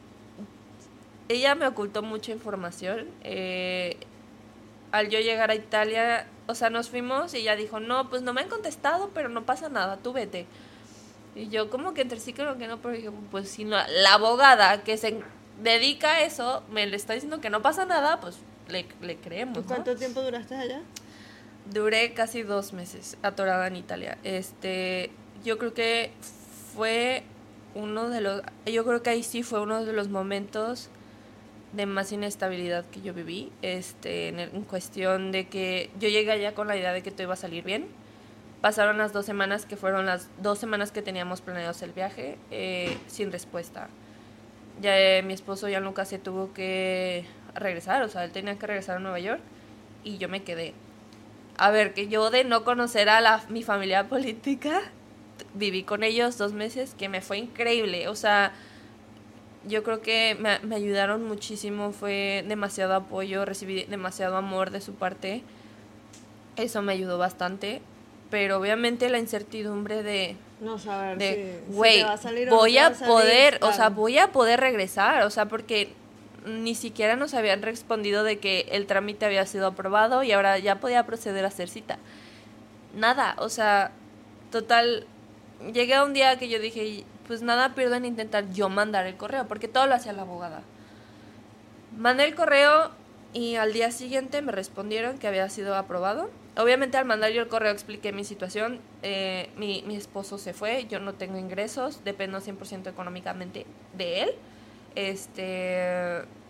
ella me ocultó mucha información. Eh, al yo llegar a Italia, o sea, nos fuimos y ella dijo, no, pues no me han contestado, pero no pasa nada, tú vete. Y yo como que entre sí creo que no, pero dije, pues si no, la abogada que se dedica a eso, me le está diciendo que no pasa nada, pues le, le creemos, ¿no? ¿Cuánto tiempo duraste allá? Duré casi dos meses atorada en Italia. Este, yo creo que fue uno de los, yo creo que ahí sí fue uno de los momentos de más inestabilidad que yo viví, este, en, en cuestión de que yo llegué allá con la idea de que todo iba a salir bien. Pasaron las dos semanas, que fueron las dos semanas que teníamos planeados el viaje, eh, sin respuesta. Ya eh, mi esposo Gianluca se tuvo que regresar, o sea, él tenía que regresar a Nueva York y yo me quedé. A ver, que yo de no conocer a la, mi familia política, viví con ellos dos meses, que me fue increíble, o sea, yo creo que me, me ayudaron muchísimo, fue demasiado apoyo, recibí demasiado amor de su parte, eso me ayudó bastante, pero obviamente la incertidumbre de no saber de si, güey, si voy no a poder, claro. o sea, voy a poder regresar, o sea, porque ni siquiera nos habían respondido de que el trámite había sido aprobado y ahora ya podía proceder a hacer cita. Nada, o sea, total, llegué a un día que yo dije, pues nada pierdo en intentar yo mandar el correo, porque todo lo hacía la abogada. Mandé el correo y al día siguiente me respondieron que había sido aprobado. Obviamente al mandar yo el correo expliqué mi situación, eh, mi, mi esposo se fue, yo no tengo ingresos, dependo cien por ciento económicamente de él. Este,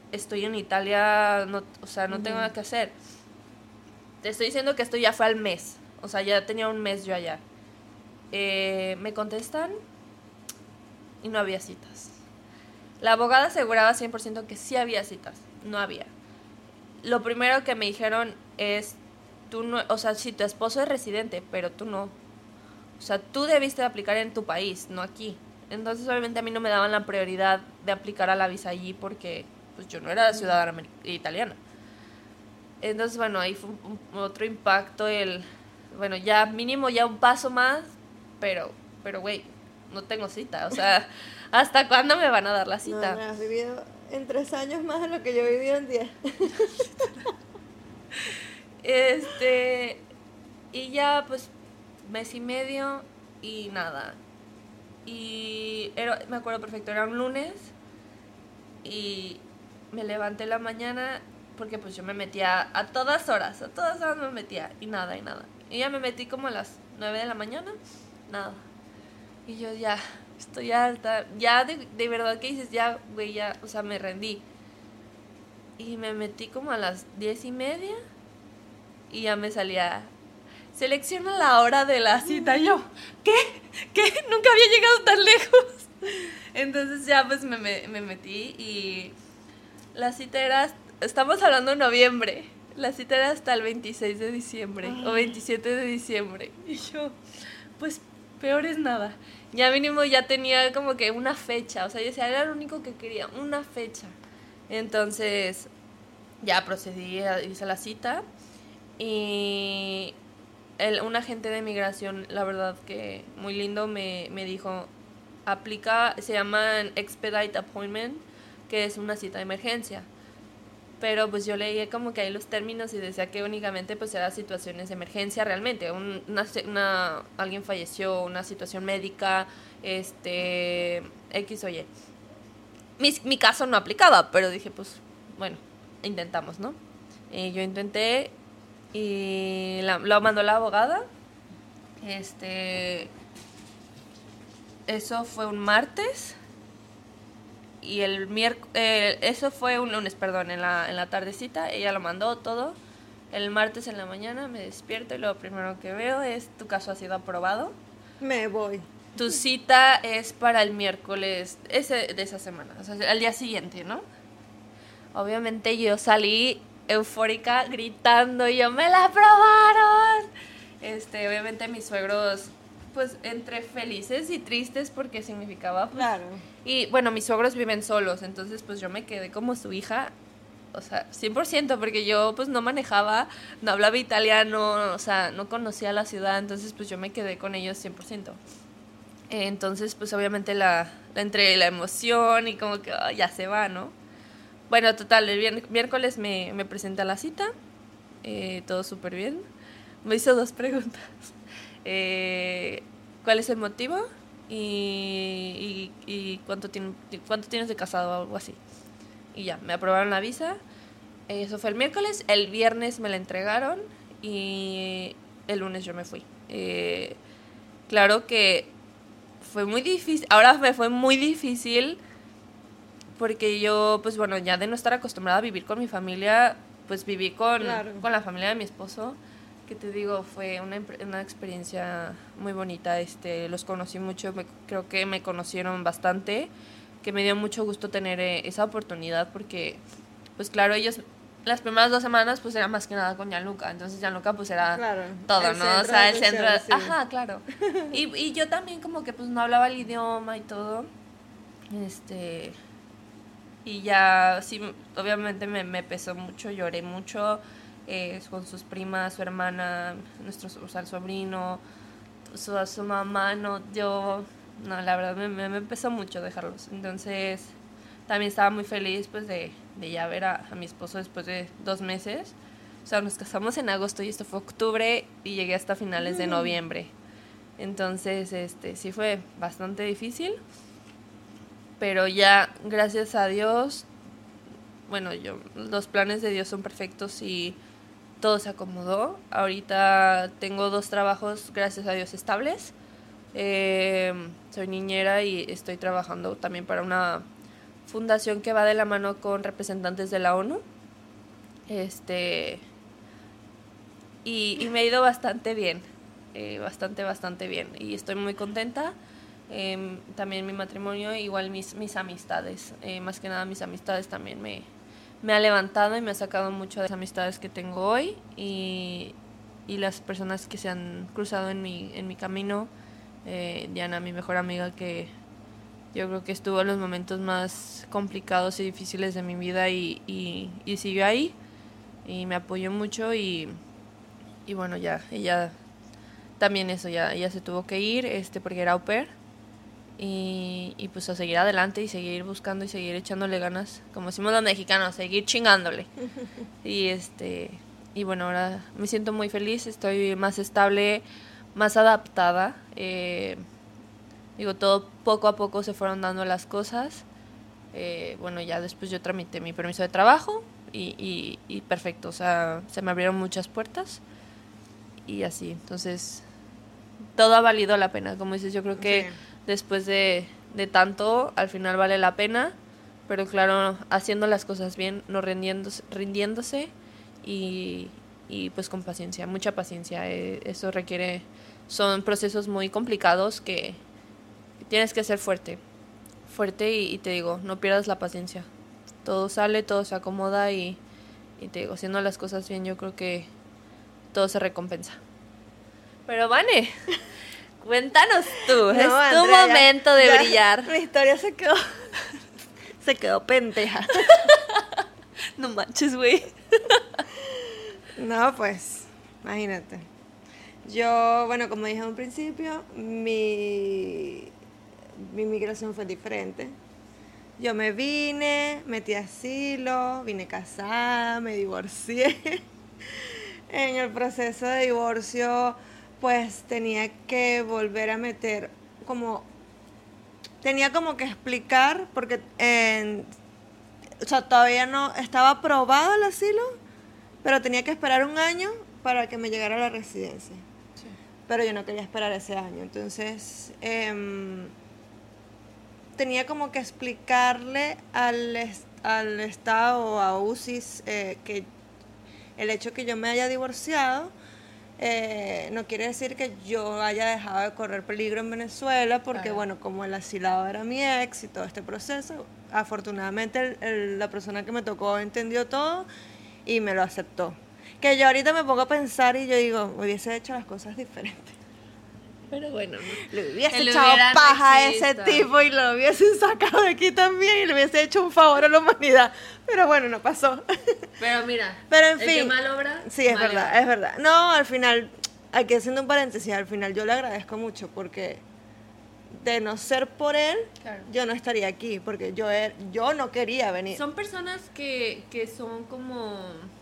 estoy en Italia, no, o sea, no uh-huh. tengo nada que hacer. Te estoy diciendo que esto ya fue al mes, o sea, ya tenía un mes yo allá. Eh, me contestan y no había citas. La abogada aseguraba cien por ciento que sí había citas, no había. Lo primero que me dijeron es, tú no, o sea, si tu esposo es residente, pero tú no. O sea, tú debiste de aplicar en tu país, no aquí. Entonces, obviamente, a mí no me daban la prioridad de aplicar a la visa allí porque pues, yo no era ciudadana americ- italiana. Entonces, bueno, ahí fue un, un, otro impacto el... Bueno, ya mínimo ya un paso más, pero, pero, güey, no tengo cita. O sea, ¿hasta cuándo me van a dar la cita? No, no, has vivido en tres años más de lo que yo he vivido en diez. Este... Y ya, pues, mes y medio y nada. Y era, me acuerdo perfecto, era un lunes y me levanté la mañana porque pues yo me metía a todas horas, a todas horas me metía y nada, y nada. Y ya me metí como a las nueve de la mañana, nada. Y yo ya, estoy alta, ya de, de verdad que dices, ya, güey, ya, o sea, me rendí. Y me metí como a las diez y media y ya me salía... Selecciona la hora de la cita. Y yo, ¿qué? ¿Qué? Nunca había llegado tan lejos. Entonces ya pues me, me, me metí y la cita era, estamos hablando de noviembre, la cita era hasta el veintiséis de diciembre Ay. o veintisiete de diciembre. Y yo, pues peor es nada. Ya mínimo ya tenía como que una fecha, o sea, yo decía, era lo único que quería, una fecha. Entonces ya procedí, hice la cita y... El, un agente de migración, la verdad que muy lindo, me, me dijo, aplica, se llama Expedite Appointment, que es una cita de emergencia. Pero pues yo leí como que ahí los términos y decía que únicamente pues eran situaciones de emergencia realmente. Un, una, una, alguien falleció, una situación médica, este, X o Y. Mi, mi caso no aplicaba, pero dije pues, bueno, intentamos, ¿no? Y yo intenté... Y la, lo mandó la abogada. Este. Eso fue un martes. Y el miércoles. Eh, eso fue un lunes, perdón, en la, en la tardecita. Ella lo mandó todo. El martes en la mañana me despierto y lo primero que veo es: tu caso ha sido aprobado. Me voy. Tu cita es para el miércoles ese, de esa semana, o sea, al día siguiente, ¿no? Obviamente yo salí eufórica gritando y yo, ¡me la aprobaron! Este, obviamente mis suegros, pues, entre felices y tristes porque significaba, pues, claro. Y, bueno, mis suegros viven solos, entonces, pues, yo me quedé como su hija, o sea, cien por ciento, porque yo, pues, no manejaba, no hablaba italiano, o sea, no conocía la ciudad, entonces, pues, yo me quedé con ellos cien por ciento. Entonces, pues, obviamente, la, la entre la emoción y como que, oh, ya se va, ¿no? Bueno, total, el miércoles me, me presenté a la cita, eh, todo súper bien. Me hizo dos preguntas. Eh, ¿Cuál es el motivo? Y, y, y cuánto, tiene, cuánto tienes de casado o algo así. Y ya, me aprobaron la visa. Eso fue el miércoles. El viernes me la entregaron y el lunes yo me fui. Eh, claro que fue muy difícil. Ahora me fue muy difícil porque yo, pues bueno, ya de no estar acostumbrada a vivir con mi familia, pues viví con, claro. con la familia de mi esposo, que te digo, fue una, una experiencia muy bonita. Este, los conocí mucho, me, creo que me conocieron bastante, que me dio mucho gusto tener eh, esa oportunidad porque, pues claro, ellos, las primeras dos semanas, pues era más que nada con Gianluca, entonces Gianluca pues era claro, todo, ¿no? O sea, el centro, sí. Ajá, claro. Y, y yo también como que pues no hablaba el idioma y todo, este... Y ya, sí, obviamente me, me pesó mucho, lloré mucho eh, con sus primas, su hermana, nuestro, o sea, el sobrino, su, su mamá, no, yo, no, la verdad me, me, me pesó mucho dejarlos. Entonces, también estaba muy feliz, pues, de, de ya ver a, a mi esposo después de dos meses. O sea, nos casamos en agosto y esto fue octubre y llegué hasta finales mm. de noviembre. Entonces, este, sí fue bastante difícil. Pero ya, gracias a Dios, bueno, yo los planes de Dios son perfectos y todo se acomodó. Ahorita tengo dos trabajos, gracias a Dios, estables. Eh, soy niñera y estoy trabajando también para una fundación que va de la mano con representantes de la ONU. Este... Y, y me ha ido bastante bien, eh, bastante, bastante bien. Y estoy muy contenta. Eh, también mi matrimonio, igual mis, mis amistades. Eh, más que nada mis amistades también me, me ha levantado y me ha sacado mucho de las amistades que tengo hoy. Y, y las personas que se han cruzado en mi, en mi camino. Eh, Diana, mi mejor amiga, que yo creo que estuvo en los momentos más complicados y difíciles de mi vida y, y, y siguió ahí. Y me apoyó mucho y... Y bueno, ya, ella también eso, ya ella se tuvo que ir, este, porque era au pair. Y, y pues a seguir adelante y seguir buscando y seguir echándole ganas, como decimos los mexicanos, seguir chingándole. Y este, y bueno, ahora me siento muy feliz, estoy más estable, más adaptada. Eh, digo, todo poco a poco se fueron dando las cosas. Eh, bueno, ya después yo tramité mi permiso de trabajo y, y, y perfecto, o sea, se me abrieron muchas puertas. Y así, entonces todo ha valido la pena, como dices, yo creo que sí. Después de, de tanto, al final vale la pena, pero claro, haciendo las cosas bien, no rindiéndose, rindiéndose y, y pues con paciencia, mucha paciencia, eh, eso requiere, son procesos muy complicados que tienes que ser fuerte, fuerte y, y te digo, no pierdas la paciencia, todo sale, todo se acomoda y, y te digo, haciendo las cosas bien, yo creo que todo se recompensa. Pero Vane, cuéntanos tú, no, es Andrea, tu momento ya, de ya brillar. Mi historia se quedó, se quedó pendeja. No manches, güey. No, pues, imagínate. Yo, bueno, como dije en un principio, mi, mi migración fue diferente. Yo me vine, metí asilo, vine casada, me divorcié. En el proceso de divorcio, pues tenía que volver a meter como... Tenía como que explicar, porque en, o sea, todavía no... Estaba aprobado el asilo, pero tenía que esperar un año para que me llegara la residencia. Sí. Pero yo no quería esperar ese año. Entonces, eh, tenía como que explicarle al, al Estado, a U C I S, eh, que... El hecho que yo me haya divorciado eh, no quiere decir que yo haya dejado de correr peligro en Venezuela, porque claro. Bueno, como el asilado era mi ex y todo este proceso, afortunadamente el, el, la persona que me tocó entendió todo y me lo aceptó. Que yo ahorita me pongo a pensar y yo digo, hubiese hecho las cosas diferentes. Pero bueno, le hubiese echado paja a ese tipo y lo hubiese sacado de aquí también y le hubiese hecho un favor a la humanidad. Pero bueno, no pasó. Pero mira, pero en el fin, que mal obra, sí, es mal verdad, obra. es verdad. No, al final, aquí haciendo un paréntesis, al final yo le agradezco mucho porque de no ser por él, claro. Yo no estaría aquí porque yo, er, yo no quería venir. Son personas que, que son como,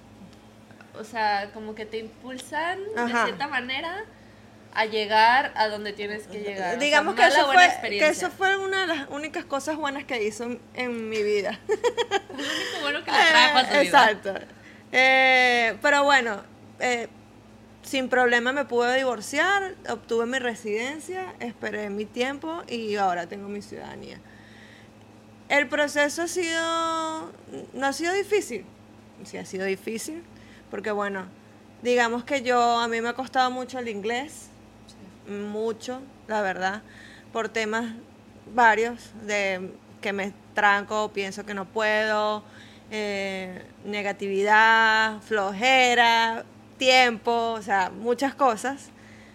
o sea, como que te impulsan Ajá. de cierta manera a llegar a donde tienes que llegar. Digamos o sea, que, eso fue, que eso fue una de las únicas cosas buenas que hizo en, en mi vida. Lo único bueno que le trajo a tu vida. Exacto. Eh, pero bueno, eh, sin problema me pude divorciar, obtuve mi residencia, esperé mi tiempo y ahora tengo mi ciudadanía. El proceso ha sido, no ha sido difícil, sí ha sido difícil, porque bueno, digamos que yo, a mí me ha costado mucho el inglés, mucho, la verdad, por temas varios de que me tranco, pienso que no puedo, eh, negatividad, flojera, tiempo, o sea, muchas cosas.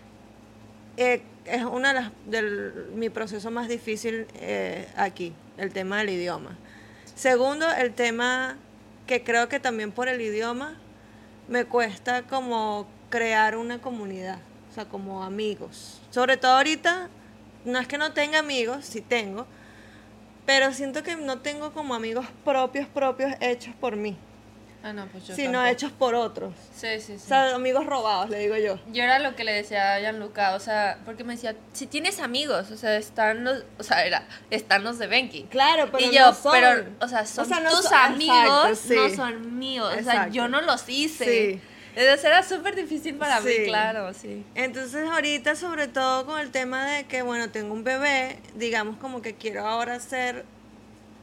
Eh, es una de las del mi proceso más difícil eh, aquí, el tema del idioma. Segundo, el tema que creo que también por el idioma me cuesta como crear una comunidad. O sea, como amigos. Sobre todo ahorita, no es que no tenga amigos, sí tengo, pero siento que no tengo como amigos propios, propios, hechos por mí. Ah, no, pues yo sino tampoco. Hechos por otros. Sí, sí, sí. O sea, amigos robados, le digo yo. Yo era lo que le decía a Gianluca, o sea, porque me decía, si tienes amigos, o sea, están los, o sea, era, están los de Benki. Claro, pero y yo, no son. pero, o sea, son o sea, no tus son, amigos, exacto, sí. no son míos, exacto. O sea, yo no los hice. Sí. Entonces era súper difícil para sí. mí, claro, sí. Entonces ahorita, sobre todo con el tema de que, bueno, tengo un bebé, digamos como que quiero ahora ser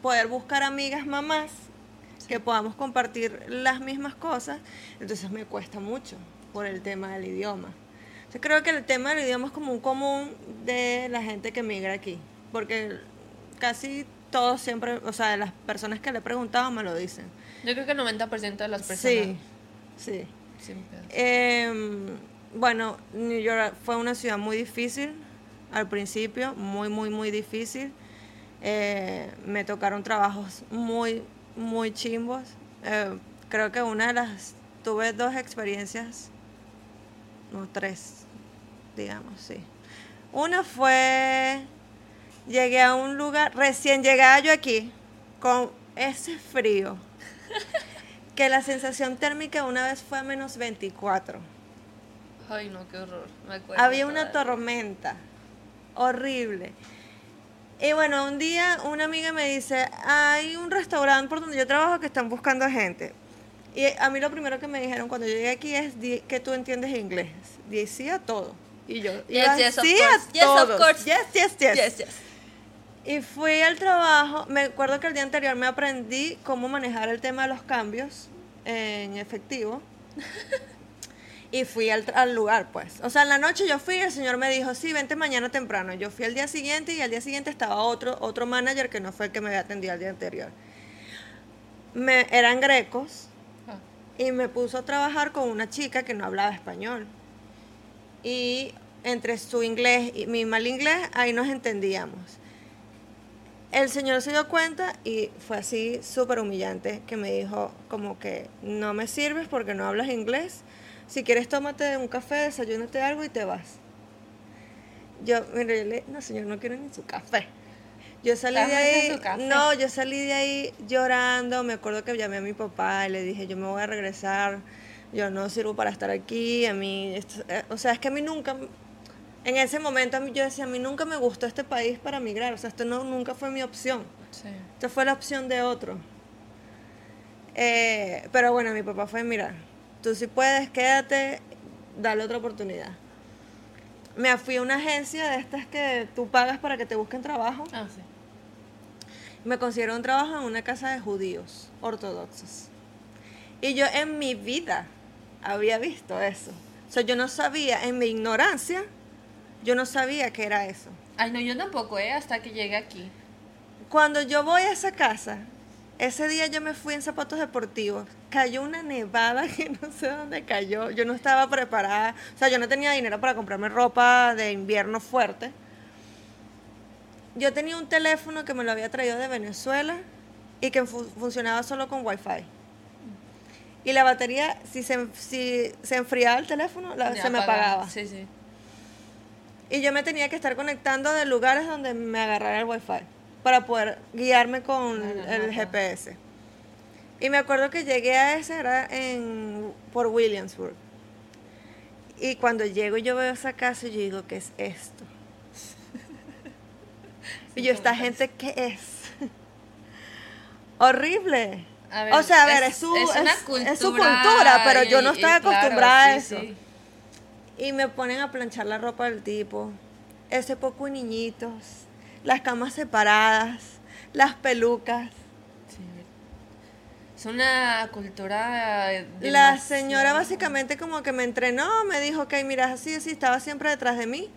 poder buscar amigas mamás que podamos compartir las mismas cosas, entonces me cuesta mucho por el tema del idioma. Yo creo que el tema del idioma es como un común de la gente que migra aquí, porque casi todos siempre, o sea, de las personas que le he preguntado me lo dicen. Yo creo que el noventa por ciento de las personas. Sí, sí. Eh, bueno, New York fue una ciudad muy difícil al principio, muy, muy, muy difícil. Eh, me tocaron trabajos muy, muy chimbos. Eh, creo que una de las, tuve dos experiencias, no, tres, digamos, sí. Una fue, llegué a un lugar, recién llegada yo aquí, con ese frío, que la sensación térmica una vez fue a menos veinticuatro. Ay, no, qué horror. Me acuerdo. Había una tormenta horrible. Y bueno, un día una amiga me dice, hay un restaurante por donde yo trabajo que están buscando gente. Y a mí lo primero que me dijeron cuando yo llegué aquí es di que tú entiendes inglés. Di sí a todo. Y yo, yes, iba yes, sí a yes, todos. Of course. Yes, yes, yes, yes, yes. Y fui al trabajo. Me acuerdo que el día anterior me aprendí cómo manejar el tema de los cambios en efectivo. Y fui al, al lugar, pues. O sea, en la noche yo fui y el señor me dijo, sí, vente mañana temprano. Yo fui al día siguiente y al día siguiente estaba otro, otro manager que no fue el que me había atendido el día anterior. Me, eran grecos ah. y me puso a trabajar con una chica que no hablaba español. Y entre su inglés y mi mal inglés, ahí nos entendíamos. El señor se dio cuenta y fue así súper humillante, que me dijo como que no me sirves porque no hablas inglés. Si quieres, tómate un café, desayúnate algo y te vas. Yo, mira, yo le no, señor, no quiero ni su café. Yo salí de ahí, no, yo salí de ahí llorando. Me acuerdo que llamé a mi papá y le dije, yo me voy a regresar, yo no sirvo para estar aquí. A mí, esto, eh, o sea, es que a mí nunca, en ese momento a mí, yo decía, a mí nunca me gustó este país para migrar. O sea, esto no, nunca fue mi opción. Sí. Esto fue la opción de otro. Eh, pero bueno, mi papá fue, mira, tú si puedes, quédate, dale otra oportunidad. Me fui a una agencia de estas que tú pagas para que te busquen trabajo. Ah, sí. Me consiguieron un trabajo en una casa de judíos ortodoxos. Y yo en mi vida había visto eso. O sea, yo no sabía, en mi ignorancia, yo no sabía qué era eso. Ay, no, yo tampoco, ¿eh? Hasta que llegué aquí. Cuando yo voy a esa casa, ese día yo me fui en zapatos deportivos. Cayó una nevada que no sé dónde cayó. Yo no estaba preparada. O sea, yo no tenía dinero para comprarme ropa de invierno fuerte. Yo tenía un teléfono que me lo había traído de Venezuela y que fu- funcionaba solo con Wi-Fi. Y la batería, si se, si se enfriaba el teléfono, la, se me apagaba. Sí, sí. Y yo me tenía que estar conectando de lugares donde me agarrara el Wi-Fi para poder guiarme con no, no, el no, G P S. Y me acuerdo que llegué a ese, era en, por Williamsburg. Y cuando llego yo veo esa casa y yo digo, ¿qué es esto? Sí, y yo, ¿esta gente qué es? Horrible. A ver, o sea, a ver, es, es, su, es, es, cultura, es su cultura, pero y, yo no estaba y, acostumbrada claro, a sí, eso. Sí. Y me ponen a planchar la ropa del tipo. Ese poco niñitos. Las camas separadas. Las pelucas. Sí. Es una cultura La demasiado... señora básicamente como que me entrenó, me dijo, ok, mira, así, así, estaba siempre detrás de mí.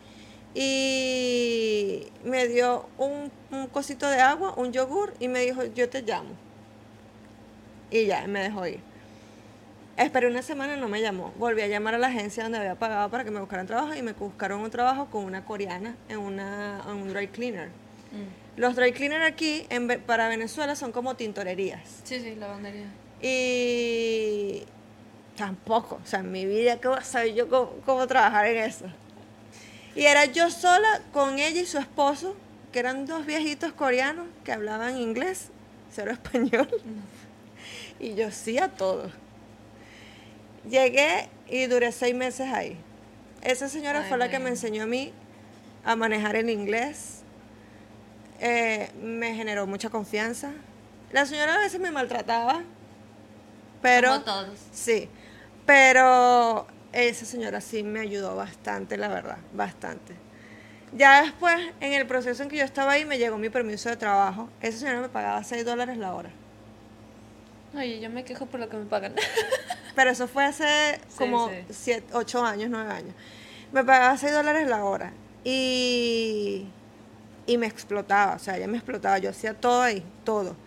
Y me dio un, un cosito de agua, un yogur, y me dijo, yo te llamo. Y ya, me dejó ir. Esperé una semana, no me llamó. Volví a llamar a la agencia donde había pagado para que me buscaran trabajo y me buscaron un trabajo con una coreana en, una, en un dry cleaner. Mm. Los dry cleaner aquí en, para Venezuela son como tintorerías. Sí, sí, lavandería. Y tampoco, o sea, en mi vida, ¿qué voy a saber yo cómo, cómo trabajar en eso? Y era yo sola con ella y su esposo, que eran dos viejitos coreanos que hablaban inglés, cero español. Mm. Y yo sí a todo. Llegué y duré seis meses ahí. Esa señora Ay, fue la que me enseñó a mí a manejar el inglés. Eh, me generó mucha confianza. La señora a veces me maltrataba, pero como todos. Sí, pero esa señora sí me ayudó bastante, la verdad, bastante. Ya después, en el proceso en que yo estaba ahí, me llegó mi permiso de trabajo. Ese señor me pagaba seis dólares la hora. Oye, yo me quejo por lo que me pagan. Pero eso fue hace Sí, como sí. siete, ocho años, nueve años. Me pagaba seis dólares la hora. Y, y me explotaba, o sea, ella me explotaba. Yo hacía todo ahí, todo.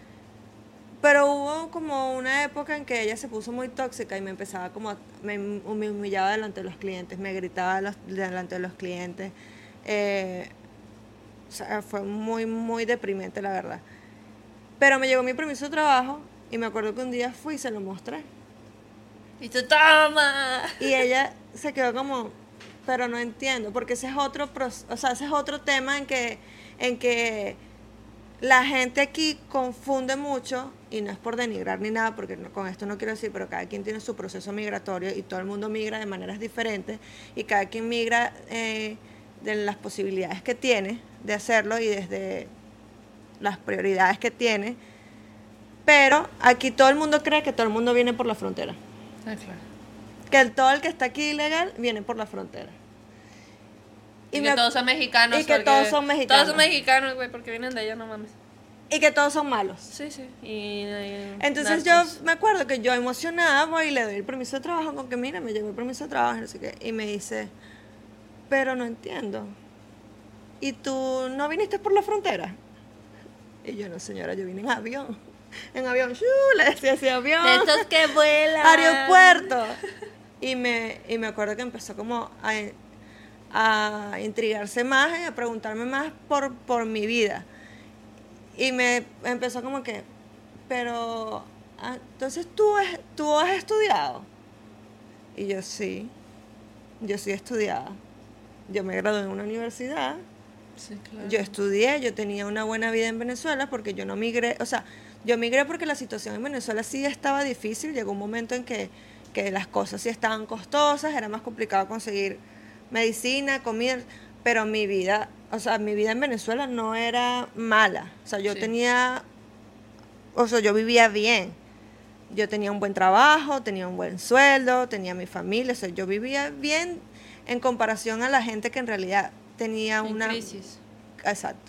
Pero hubo como una época en que ella se puso muy tóxica y me empezaba como, a- me, me humillaba delante de los clientes, me gritaba de los- delante de los clientes. Eh, o sea, fue muy, muy deprimente, la verdad. Pero me llegó mi permiso de trabajo y me acuerdo que un día fui y se lo mostré. Y tú, toma. Y ella se quedó como, pero no entiendo, porque ese es otro, pros- o sea, ese es otro tema en que, en que la gente aquí confunde mucho, y no es por denigrar ni nada, porque no- con esto no quiero decir, pero cada quien tiene su proceso migratorio y todo el mundo migra de maneras diferentes y cada quien migra eh, de las posibilidades que tiene de hacerlo y desde las prioridades que tiene. Pero aquí todo el mundo cree que todo el mundo viene por la frontera. Ah, claro. Que el, todo el que está aquí ilegal viene por la frontera. Y, me que ac- todos son mexicanos. y que porque- todos son mexicanos. Todos son mexicanos, güey, porque vienen de allá, no mames. Y que todos son malos. Sí, sí. Y, y Entonces narcos. yo me acuerdo que yo emocionada voy y le doy el permiso de trabajo, con que mira, me llegó el permiso de trabajo, no sé qué, y me dice, pero no entiendo. ¿Y tú no viniste por la frontera? Y yo, no señora, yo vine en avión. En avión, ¡shuu! Le decía así, avión. De estos que vuelan. Aeropuerto. Y me, y me acuerdo que empezó como a, a intrigarse más y a preguntarme más por, por mi vida. Y me empezó como que, pero, ah, entonces tú, has- tú has estudiado. Y yo, sí, yo sí estudiada. Yo me gradué en una universidad, Sí, claro. yo estudié, yo tenía una buena vida en Venezuela porque yo no migré, o sea, yo migré porque la situación en Venezuela sí estaba difícil, llegó un momento en que, que las cosas sí estaban costosas, era más complicado conseguir medicina, comida, pero mi vida, o sea, mi vida en Venezuela no era mala, o sea, yo Sí. tenía, o sea, yo vivía bien, yo tenía un buen trabajo, tenía un buen sueldo, tenía mi familia, o sea, yo vivía bien en comparación a la gente que en realidad tenía En una... crisis. Exacto.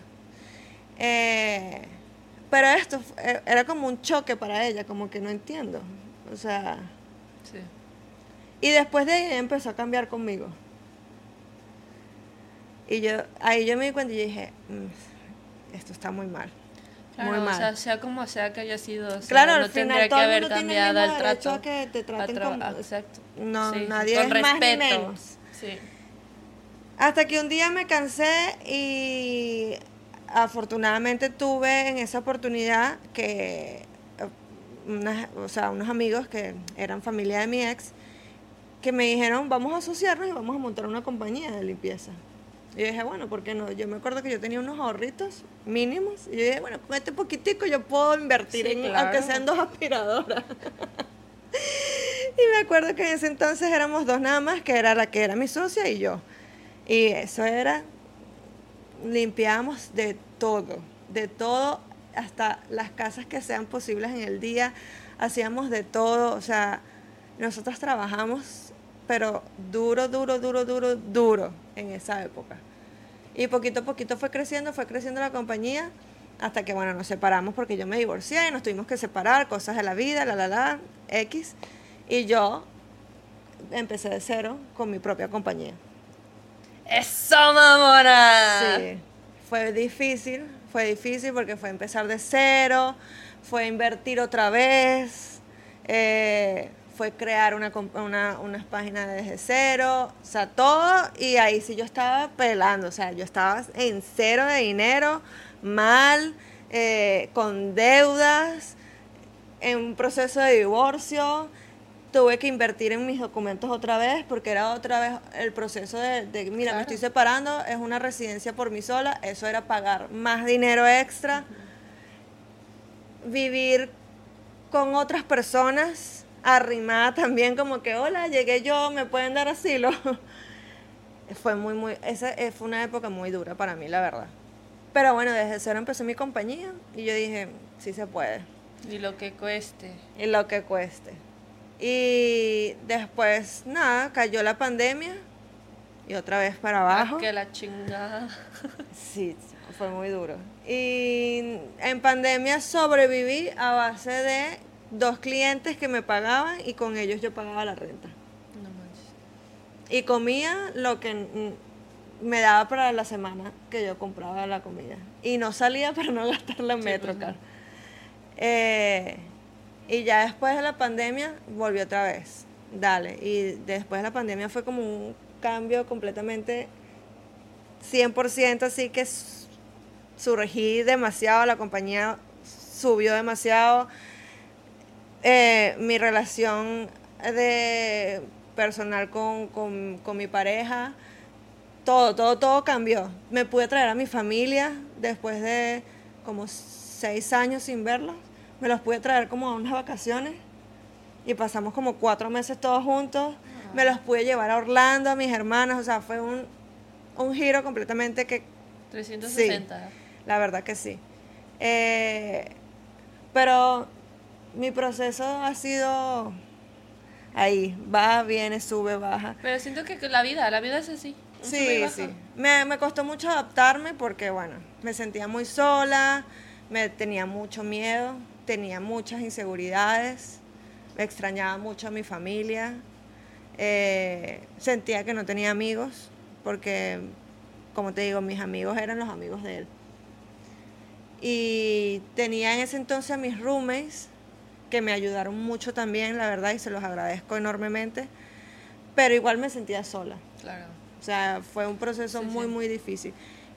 Eh, pero esto fue- era como un choque para ella, como que no entiendo. O sea, Sí. y después de ahí empezó a cambiar conmigo. Y yo, ahí yo me di cuenta y yo dije, "Mm, esto está muy mal. Claro, muy o mal. sea, sea como sea que haya sido, o sea, Claro, al no final tendría todo que el haber mundo tiene el cambiado mismo el derecho trato. a que te traten a tra- como- ah, exacto. No, Sí, nadie con es más ni respeto. menos. Sí. Hasta que un día me cansé y afortunadamente tuve en esa oportunidad que eh, unas- o sea, unos amigos que eran familia de mi ex que me dijeron vamos a asociarnos y vamos a montar una compañía de limpieza. Y yo dije, bueno, ¿por qué no? Yo me acuerdo que yo tenía unos ahorritos mínimos y yo dije, bueno, con este poquitico yo puedo invertir Sí, en, claro. aunque sean dos aspiradoras. Y me acuerdo que en ese entonces éramos dos nada más, que era la que era mi socia y yo. Y eso era, limpiábamos de todo, de todo, hasta las casas que sean posibles en el día, hacíamos de todo, o sea, nosotros trabajamos, pero duro, duro, duro, duro, duro en esa época. Y poquito a poquito fue creciendo, fue creciendo la compañía, hasta que, bueno, nos separamos porque yo me divorcié y nos tuvimos que separar, cosas de la vida, la, la, la, X. Y yo empecé de cero con mi propia compañía. ¡Eso, mamona! Sí, fue difícil, fue difícil porque fue empezar de cero, fue invertir otra vez, eh, fue crear una, comp- una, unas páginas desde cero, o sea, todo, y ahí sí yo estaba pelando, o sea, yo estaba en cero de dinero, mal, eh, con deudas, en un proceso de divorcio. Tuve que invertir en mis documentos otra vez porque era otra vez el proceso de, de mira, Claro. me estoy separando, es una residencia por mí sola, eso era pagar más dinero extra, vivir con otras personas, arrimada también como que, hola, llegué yo, me pueden dar asilo. Fue muy, muy, esa eh, fue una época muy dura para mí, la verdad. Pero bueno, desde cero empecé mi compañía y yo dije, sí se puede. Y lo que cueste. Y lo que cueste. Y después, nada, cayó la pandemia y otra vez para abajo. Ah, que la chingada. Sí, fue muy duro. Y en pandemia sobreviví a base de dos clientes que me pagaban y con ellos yo pagaba la renta. No manches. Y comía lo que mm, me daba para la semana que yo compraba la comida. Y no salía para no gastarla en Sí, metro, pues no. cara. Eh, y ya después de la pandemia volvió otra vez. Dale. Y después de la pandemia fue como un cambio completamente cien por ciento, así que s- surgí demasiado, la compañía subió demasiado. Eh, mi relación de personal con, con, con mi pareja, todo, todo, todo cambió. Me pude traer a mi familia después de como seis años sin verlos. Me los pude traer como a unas vacaciones y pasamos como cuatro meses todos juntos. Me los pude llevar a Orlando, a mis hermanos. O sea, fue un, un giro completamente que trescientos sí, sesenta. la verdad que sí. Eh, pero mi proceso ha sido ahí, va, viene, sube, baja. Pero siento que la vida, la vida es así. Un sube y Sí, baja. sí. Me, me costó mucho adaptarme porque, bueno, me sentía muy sola, me tenía mucho miedo, tenía muchas inseguridades, me extrañaba mucho a mi familia, eh, sentía que no tenía amigos porque, como te digo, mis amigos eran los amigos de él. Y tenía en ese entonces a mis roommates que me ayudaron mucho también, la verdad, y se los agradezco enormemente, pero igual me sentía sola. Claro. O sea, fue un proceso Sí, muy, sí. muy difícil.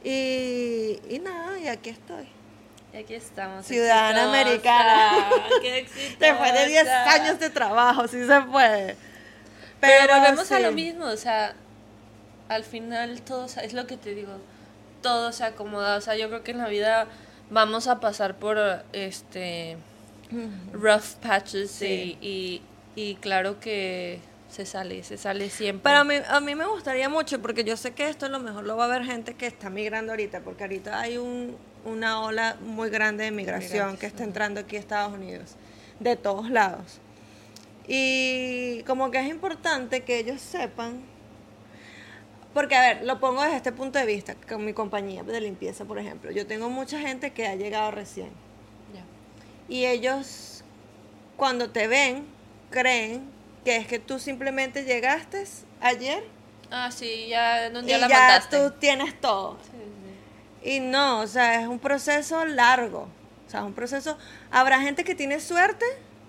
Y, y nada, y aquí estoy. Y aquí estamos. Ciudadana exitosa. americana. ¡Qué exitosa! Después de diez años de trabajo, sí se puede. Pero, Pero, volvemos sí. a lo mismo, o sea, al final todo, se- es lo que te digo, todo se acomoda, o sea, yo creo que en la vida vamos a pasar por, este, rough patches Sí. y, y, y claro que se sale, se sale siempre. Pero a mí, a mí me gustaría mucho, porque yo sé que esto a lo mejor lo va a ver gente que está migrando ahorita, porque ahorita hay un, una ola muy grande de migración Migrantes, que está ajá. entrando aquí a Estados Unidos, de todos lados. Y como que es importante que ellos sepan, porque a ver, lo pongo desde este punto de vista, con mi compañía de limpieza, por ejemplo. Yo tengo mucha gente que ha llegado recién. Ya. Y ellos, cuando te ven, creen que es que tú simplemente llegaste ayer Ah, sí, ya en un y día la ya mandaste. tú tienes todo. Sí, sí. Y no, o sea, es un proceso largo. O sea, es un proceso... Habrá gente que tiene suerte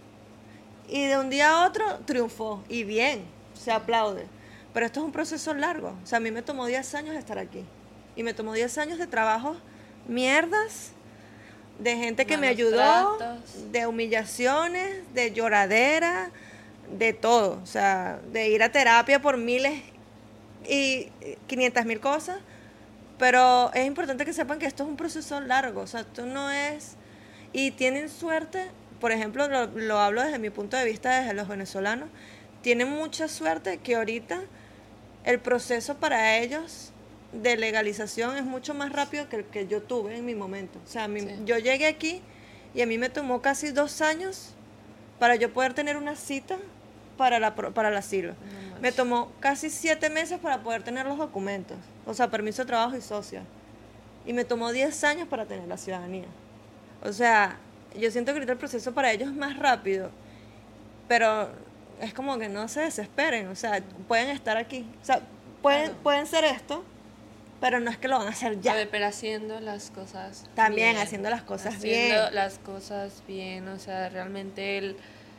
y de un día a otro triunfó. Y bien, se aplaude. Pero esto es un proceso largo. O sea, a mí me tomó diez años estar aquí. Y me tomó diez años de trabajo mierdas, de gente que me Malos ayudó, tratos. de humillaciones, de lloradera, de todo. O sea, de ir a terapia por miles y quinientas mil cosas. Pero es importante que sepan que esto es un proceso largo. O sea, esto no es... Y tienen suerte, por ejemplo, lo, lo hablo desde mi punto de vista, desde los venezolanos, tienen mucha suerte que ahorita el proceso para ellos de legalización es mucho más rápido que el que yo tuve en mi momento. O sea, a mí, Sí. yo llegué aquí y a mí me tomó casi dos años para yo poder tener una cita para, la, pro- para el asilo. No manches. Me tomó casi siete meses para poder tener los documentos, o sea, permiso de trabajo y social. Y me tomó diez años para tener la ciudadanía. O sea, yo siento que ahorita el proceso para ellos es más rápido, pero es como que no se desesperen, o sea, pueden estar aquí. O sea, pueden, Claro. pueden ser esto, pero no es que lo van a hacer A ya. ver, pero haciendo las cosas También bien. haciendo las cosas Haciendo bien. las cosas bien, o sea, realmente el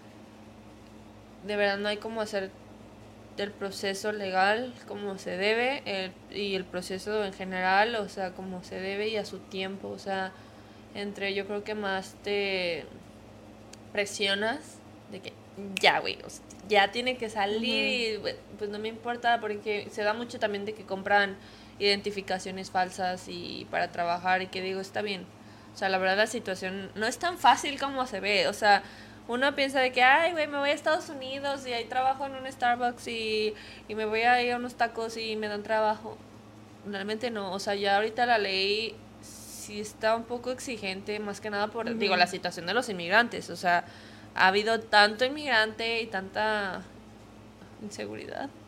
de verdad no hay como hacer el proceso legal como se debe el, y el proceso en general, o sea, como se debe y a su tiempo, o sea, entre yo creo que más te presionas de que ya, güey, o sea, ya tiene que salir y güey, pues no me importa porque se da mucho también de que compran identificaciones falsas y para trabajar y que digo, está bien. O sea, la verdad la situación no es tan fácil como se ve, o sea, uno piensa de que, ay, güey, me voy a Estados Unidos y ahí trabajo en un Starbucks y, y me voy a ir a unos tacos y me dan trabajo. Realmente no, o sea, ya ahorita la ley sí está un poco exigente, más que nada por, Ujú. digo, la situación de los inmigrantes, o sea, ha habido tanto inmigrante y tanta inseguridad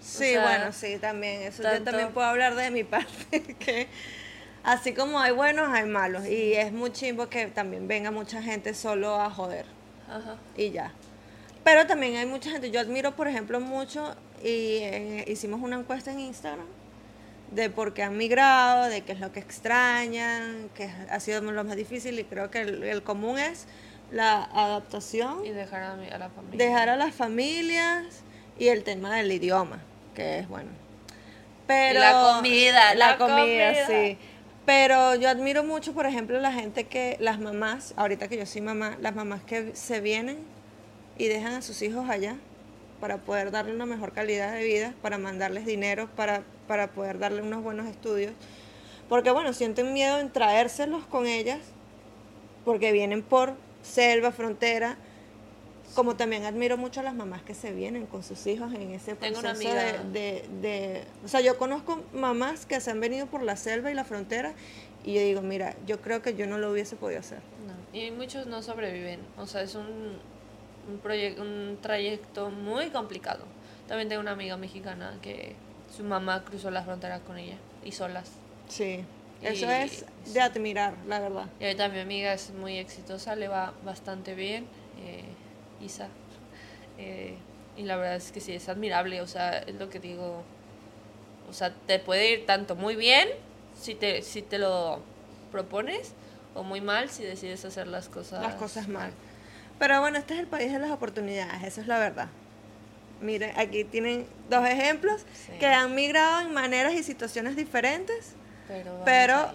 Sí, sea, bueno, sí, también. Eso yo tanto- también puedo hablar de mi parte, que así como hay buenos, hay malos. Y es muy chimbo que también venga mucha gente solo a joder. Ajá. Y ya. Pero también hay mucha gente. Yo admiro, por ejemplo, mucho, y eh, hicimos una encuesta en Instagram de por qué han migrado, de qué es lo que extrañan, qué ha sido lo más difícil. Y creo que el, el común es la adaptación, Y dejar a, mi- a la familia. dejar a las familias y el tema del idioma, que es bueno. Pero Y la comida, la, la comida, comida. sí. Pero yo admiro mucho, por ejemplo, la gente que, las mamás, ahorita que yo soy mamá, las mamás que se vienen y dejan a sus hijos allá para poder darle una mejor calidad de vida, para mandarles dinero, para, para poder darle unos buenos estudios. Porque bueno, sienten miedo en traérselos con ellas, porque vienen por selva, frontera. Como también admiro mucho a las mamás que se vienen con sus hijos en ese Tengo proceso una de, amiga- de, de... O sea, yo conozco mamás que se han venido por la selva y la frontera y yo digo, mira, yo creo que yo no lo hubiese podido hacer. No. Y muchos no sobreviven. O sea, es un, un, proye- un trayecto muy complicado. También tengo una amiga mexicana que su mamá cruzó la frontera con ella y solas. Sí, Y- eso es sí. de admirar, la verdad. Y ahorita mi amiga es muy exitosa, le va bastante bien, eh, Isa. Eh, y la verdad es que sí, es admirable, o sea, es lo que digo. O sea, te puede ir tanto muy bien si te, si te lo propones, o muy mal si decides hacer las cosas, Las cosas mal. Pero bueno, este es el país de las oportunidades, eso es la verdad. Miren, aquí tienen dos ejemplos Sí. que han migrado en maneras y situaciones diferentes, Pero, vamos pero ahí.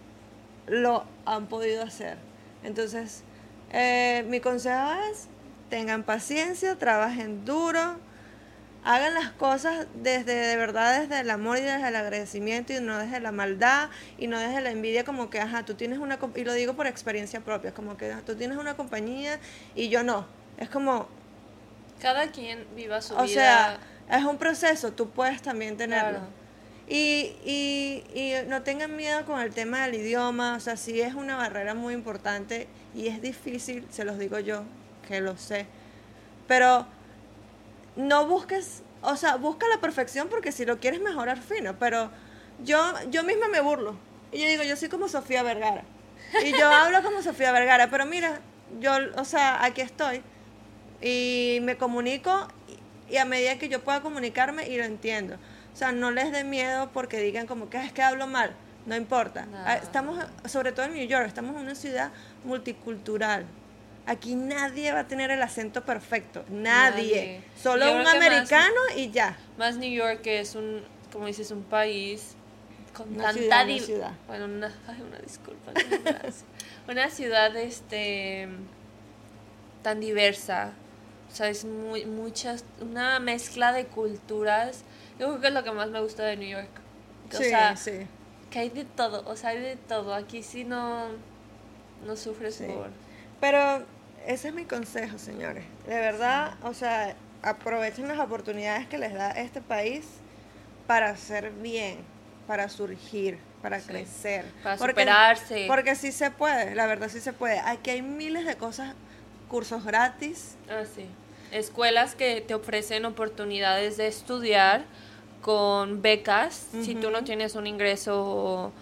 lo han podido hacer. Entonces, eh, mi consejo es, tengan paciencia, trabajen duro, hagan las cosas desde, de verdad, desde el amor y desde el agradecimiento y no desde la maldad y no desde la envidia como que, ajá, tú tienes una, com- y lo digo por experiencia propia, como que tú tienes una compañía y yo no. Es como, Cada quien viva su o vida. sea, es un proceso, tú puedes también tenerlo. Claro. Y, y, y no tengan miedo con el tema del idioma, o sea, sí es una barrera muy importante y es difícil, se los digo yo, que lo sé. Pero no busques, o sea, busca la perfección porque si lo quieres mejorar, fino, pero yo, yo misma me burlo. Y yo digo, yo soy como Sofía Vergara. Y yo hablo como Sofía Vergara, pero mira, yo, o sea, aquí estoy y me comunico y, y a medida que yo pueda comunicarme y lo entiendo. O sea, no les dé miedo porque digan como que "Ah, es que hablo mal, no importa". No. Ah, Estamos, sobre todo en New York, estamos en una ciudad multicultural. Aquí nadie va a tener el acento perfecto, nadie. Nadie. Solo Yo un creo que americano y ya. Más New York, que es un, como dices, un país con Una tanta ciudad, una di- ciudad. Bueno, una, ay, una disculpa. no, gracias. Una ciudad, este, tan diversa. O sea, es muy, muchas, una mezcla de culturas. Yo creo que es lo que más me gusta de New York. O Sí, sea, sí. que hay de todo, o sea, hay de todo. Aquí sí no, no sufres Sí. por... Pero ese es mi consejo, señores. De verdad, o sea, aprovechen las oportunidades que les da este país para hacer bien, para surgir, para Sí. crecer. Para Porque- superarse. Porque sí se puede, la verdad sí se puede. Aquí hay miles de cosas, cursos gratis. Ah, sí. Escuelas que te ofrecen oportunidades de estudiar con becas. Si tú no Ujú. tienes un ingreso,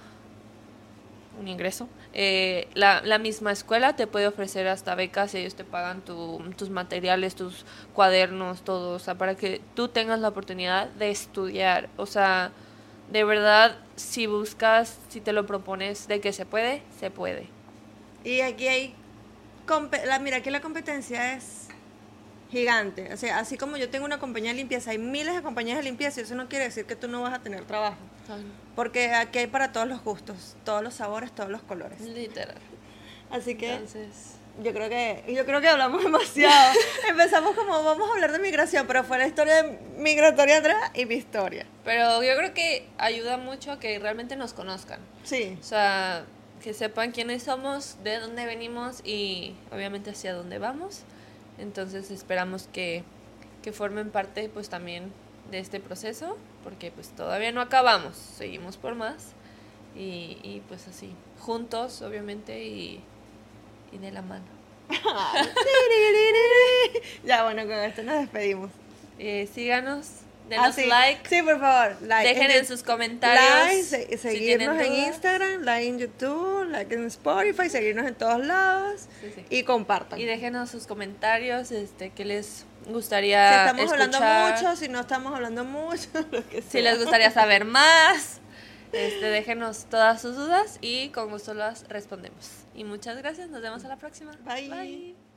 un ingreso, eh, la, la misma escuela te puede ofrecer hasta becas y ellos te pagan tu- tus materiales, tus cuadernos, todo. O sea, para que tú tengas la oportunidad de estudiar. O sea, de verdad, si buscas, si te lo propones de que se puede, se puede. Y aquí hay, compe- la, mira, aquí la competencia es gigante. O sea, así como yo tengo una compañía de limpieza, hay miles de compañías de limpieza y eso no quiere decir que tú no vas a tener trabajo. Porque aquí hay para todos los gustos, todos los sabores, todos los colores. Literal. Así que Entonces... yo creo que yo creo que hablamos demasiado. Empezamos como vamos a hablar de migración, pero fue la historia de migratoria Andrea y mi historia. Pero yo creo que ayuda mucho a que realmente nos conozcan. Sí. O sea, que sepan quiénes somos, de dónde venimos y obviamente hacia dónde vamos. Entonces esperamos que, que formen parte pues también de este proceso, porque pues todavía no acabamos, seguimos por más. Y, y pues así, juntos obviamente y, y de la mano. Ya bueno, con esto nos despedimos. Eh, síganos denos Ah, sí. like. Sí, por favor, like. Dejen en, en sus comentarios. Like, se- si seguirnos tienen en dudas. Instagram, like en YouTube, like en Spotify, seguirnos en todos lados Sí, sí. y compartan. Y déjenos sus comentarios, este, qué les si gustaría estamos escuchar. hablando mucho, si no estamos hablando mucho, lo que sea. Si les gustaría saber más, este, déjenos todas sus dudas y con gusto las respondemos. Y muchas gracias, nos vemos a la próxima. Bye. Bye.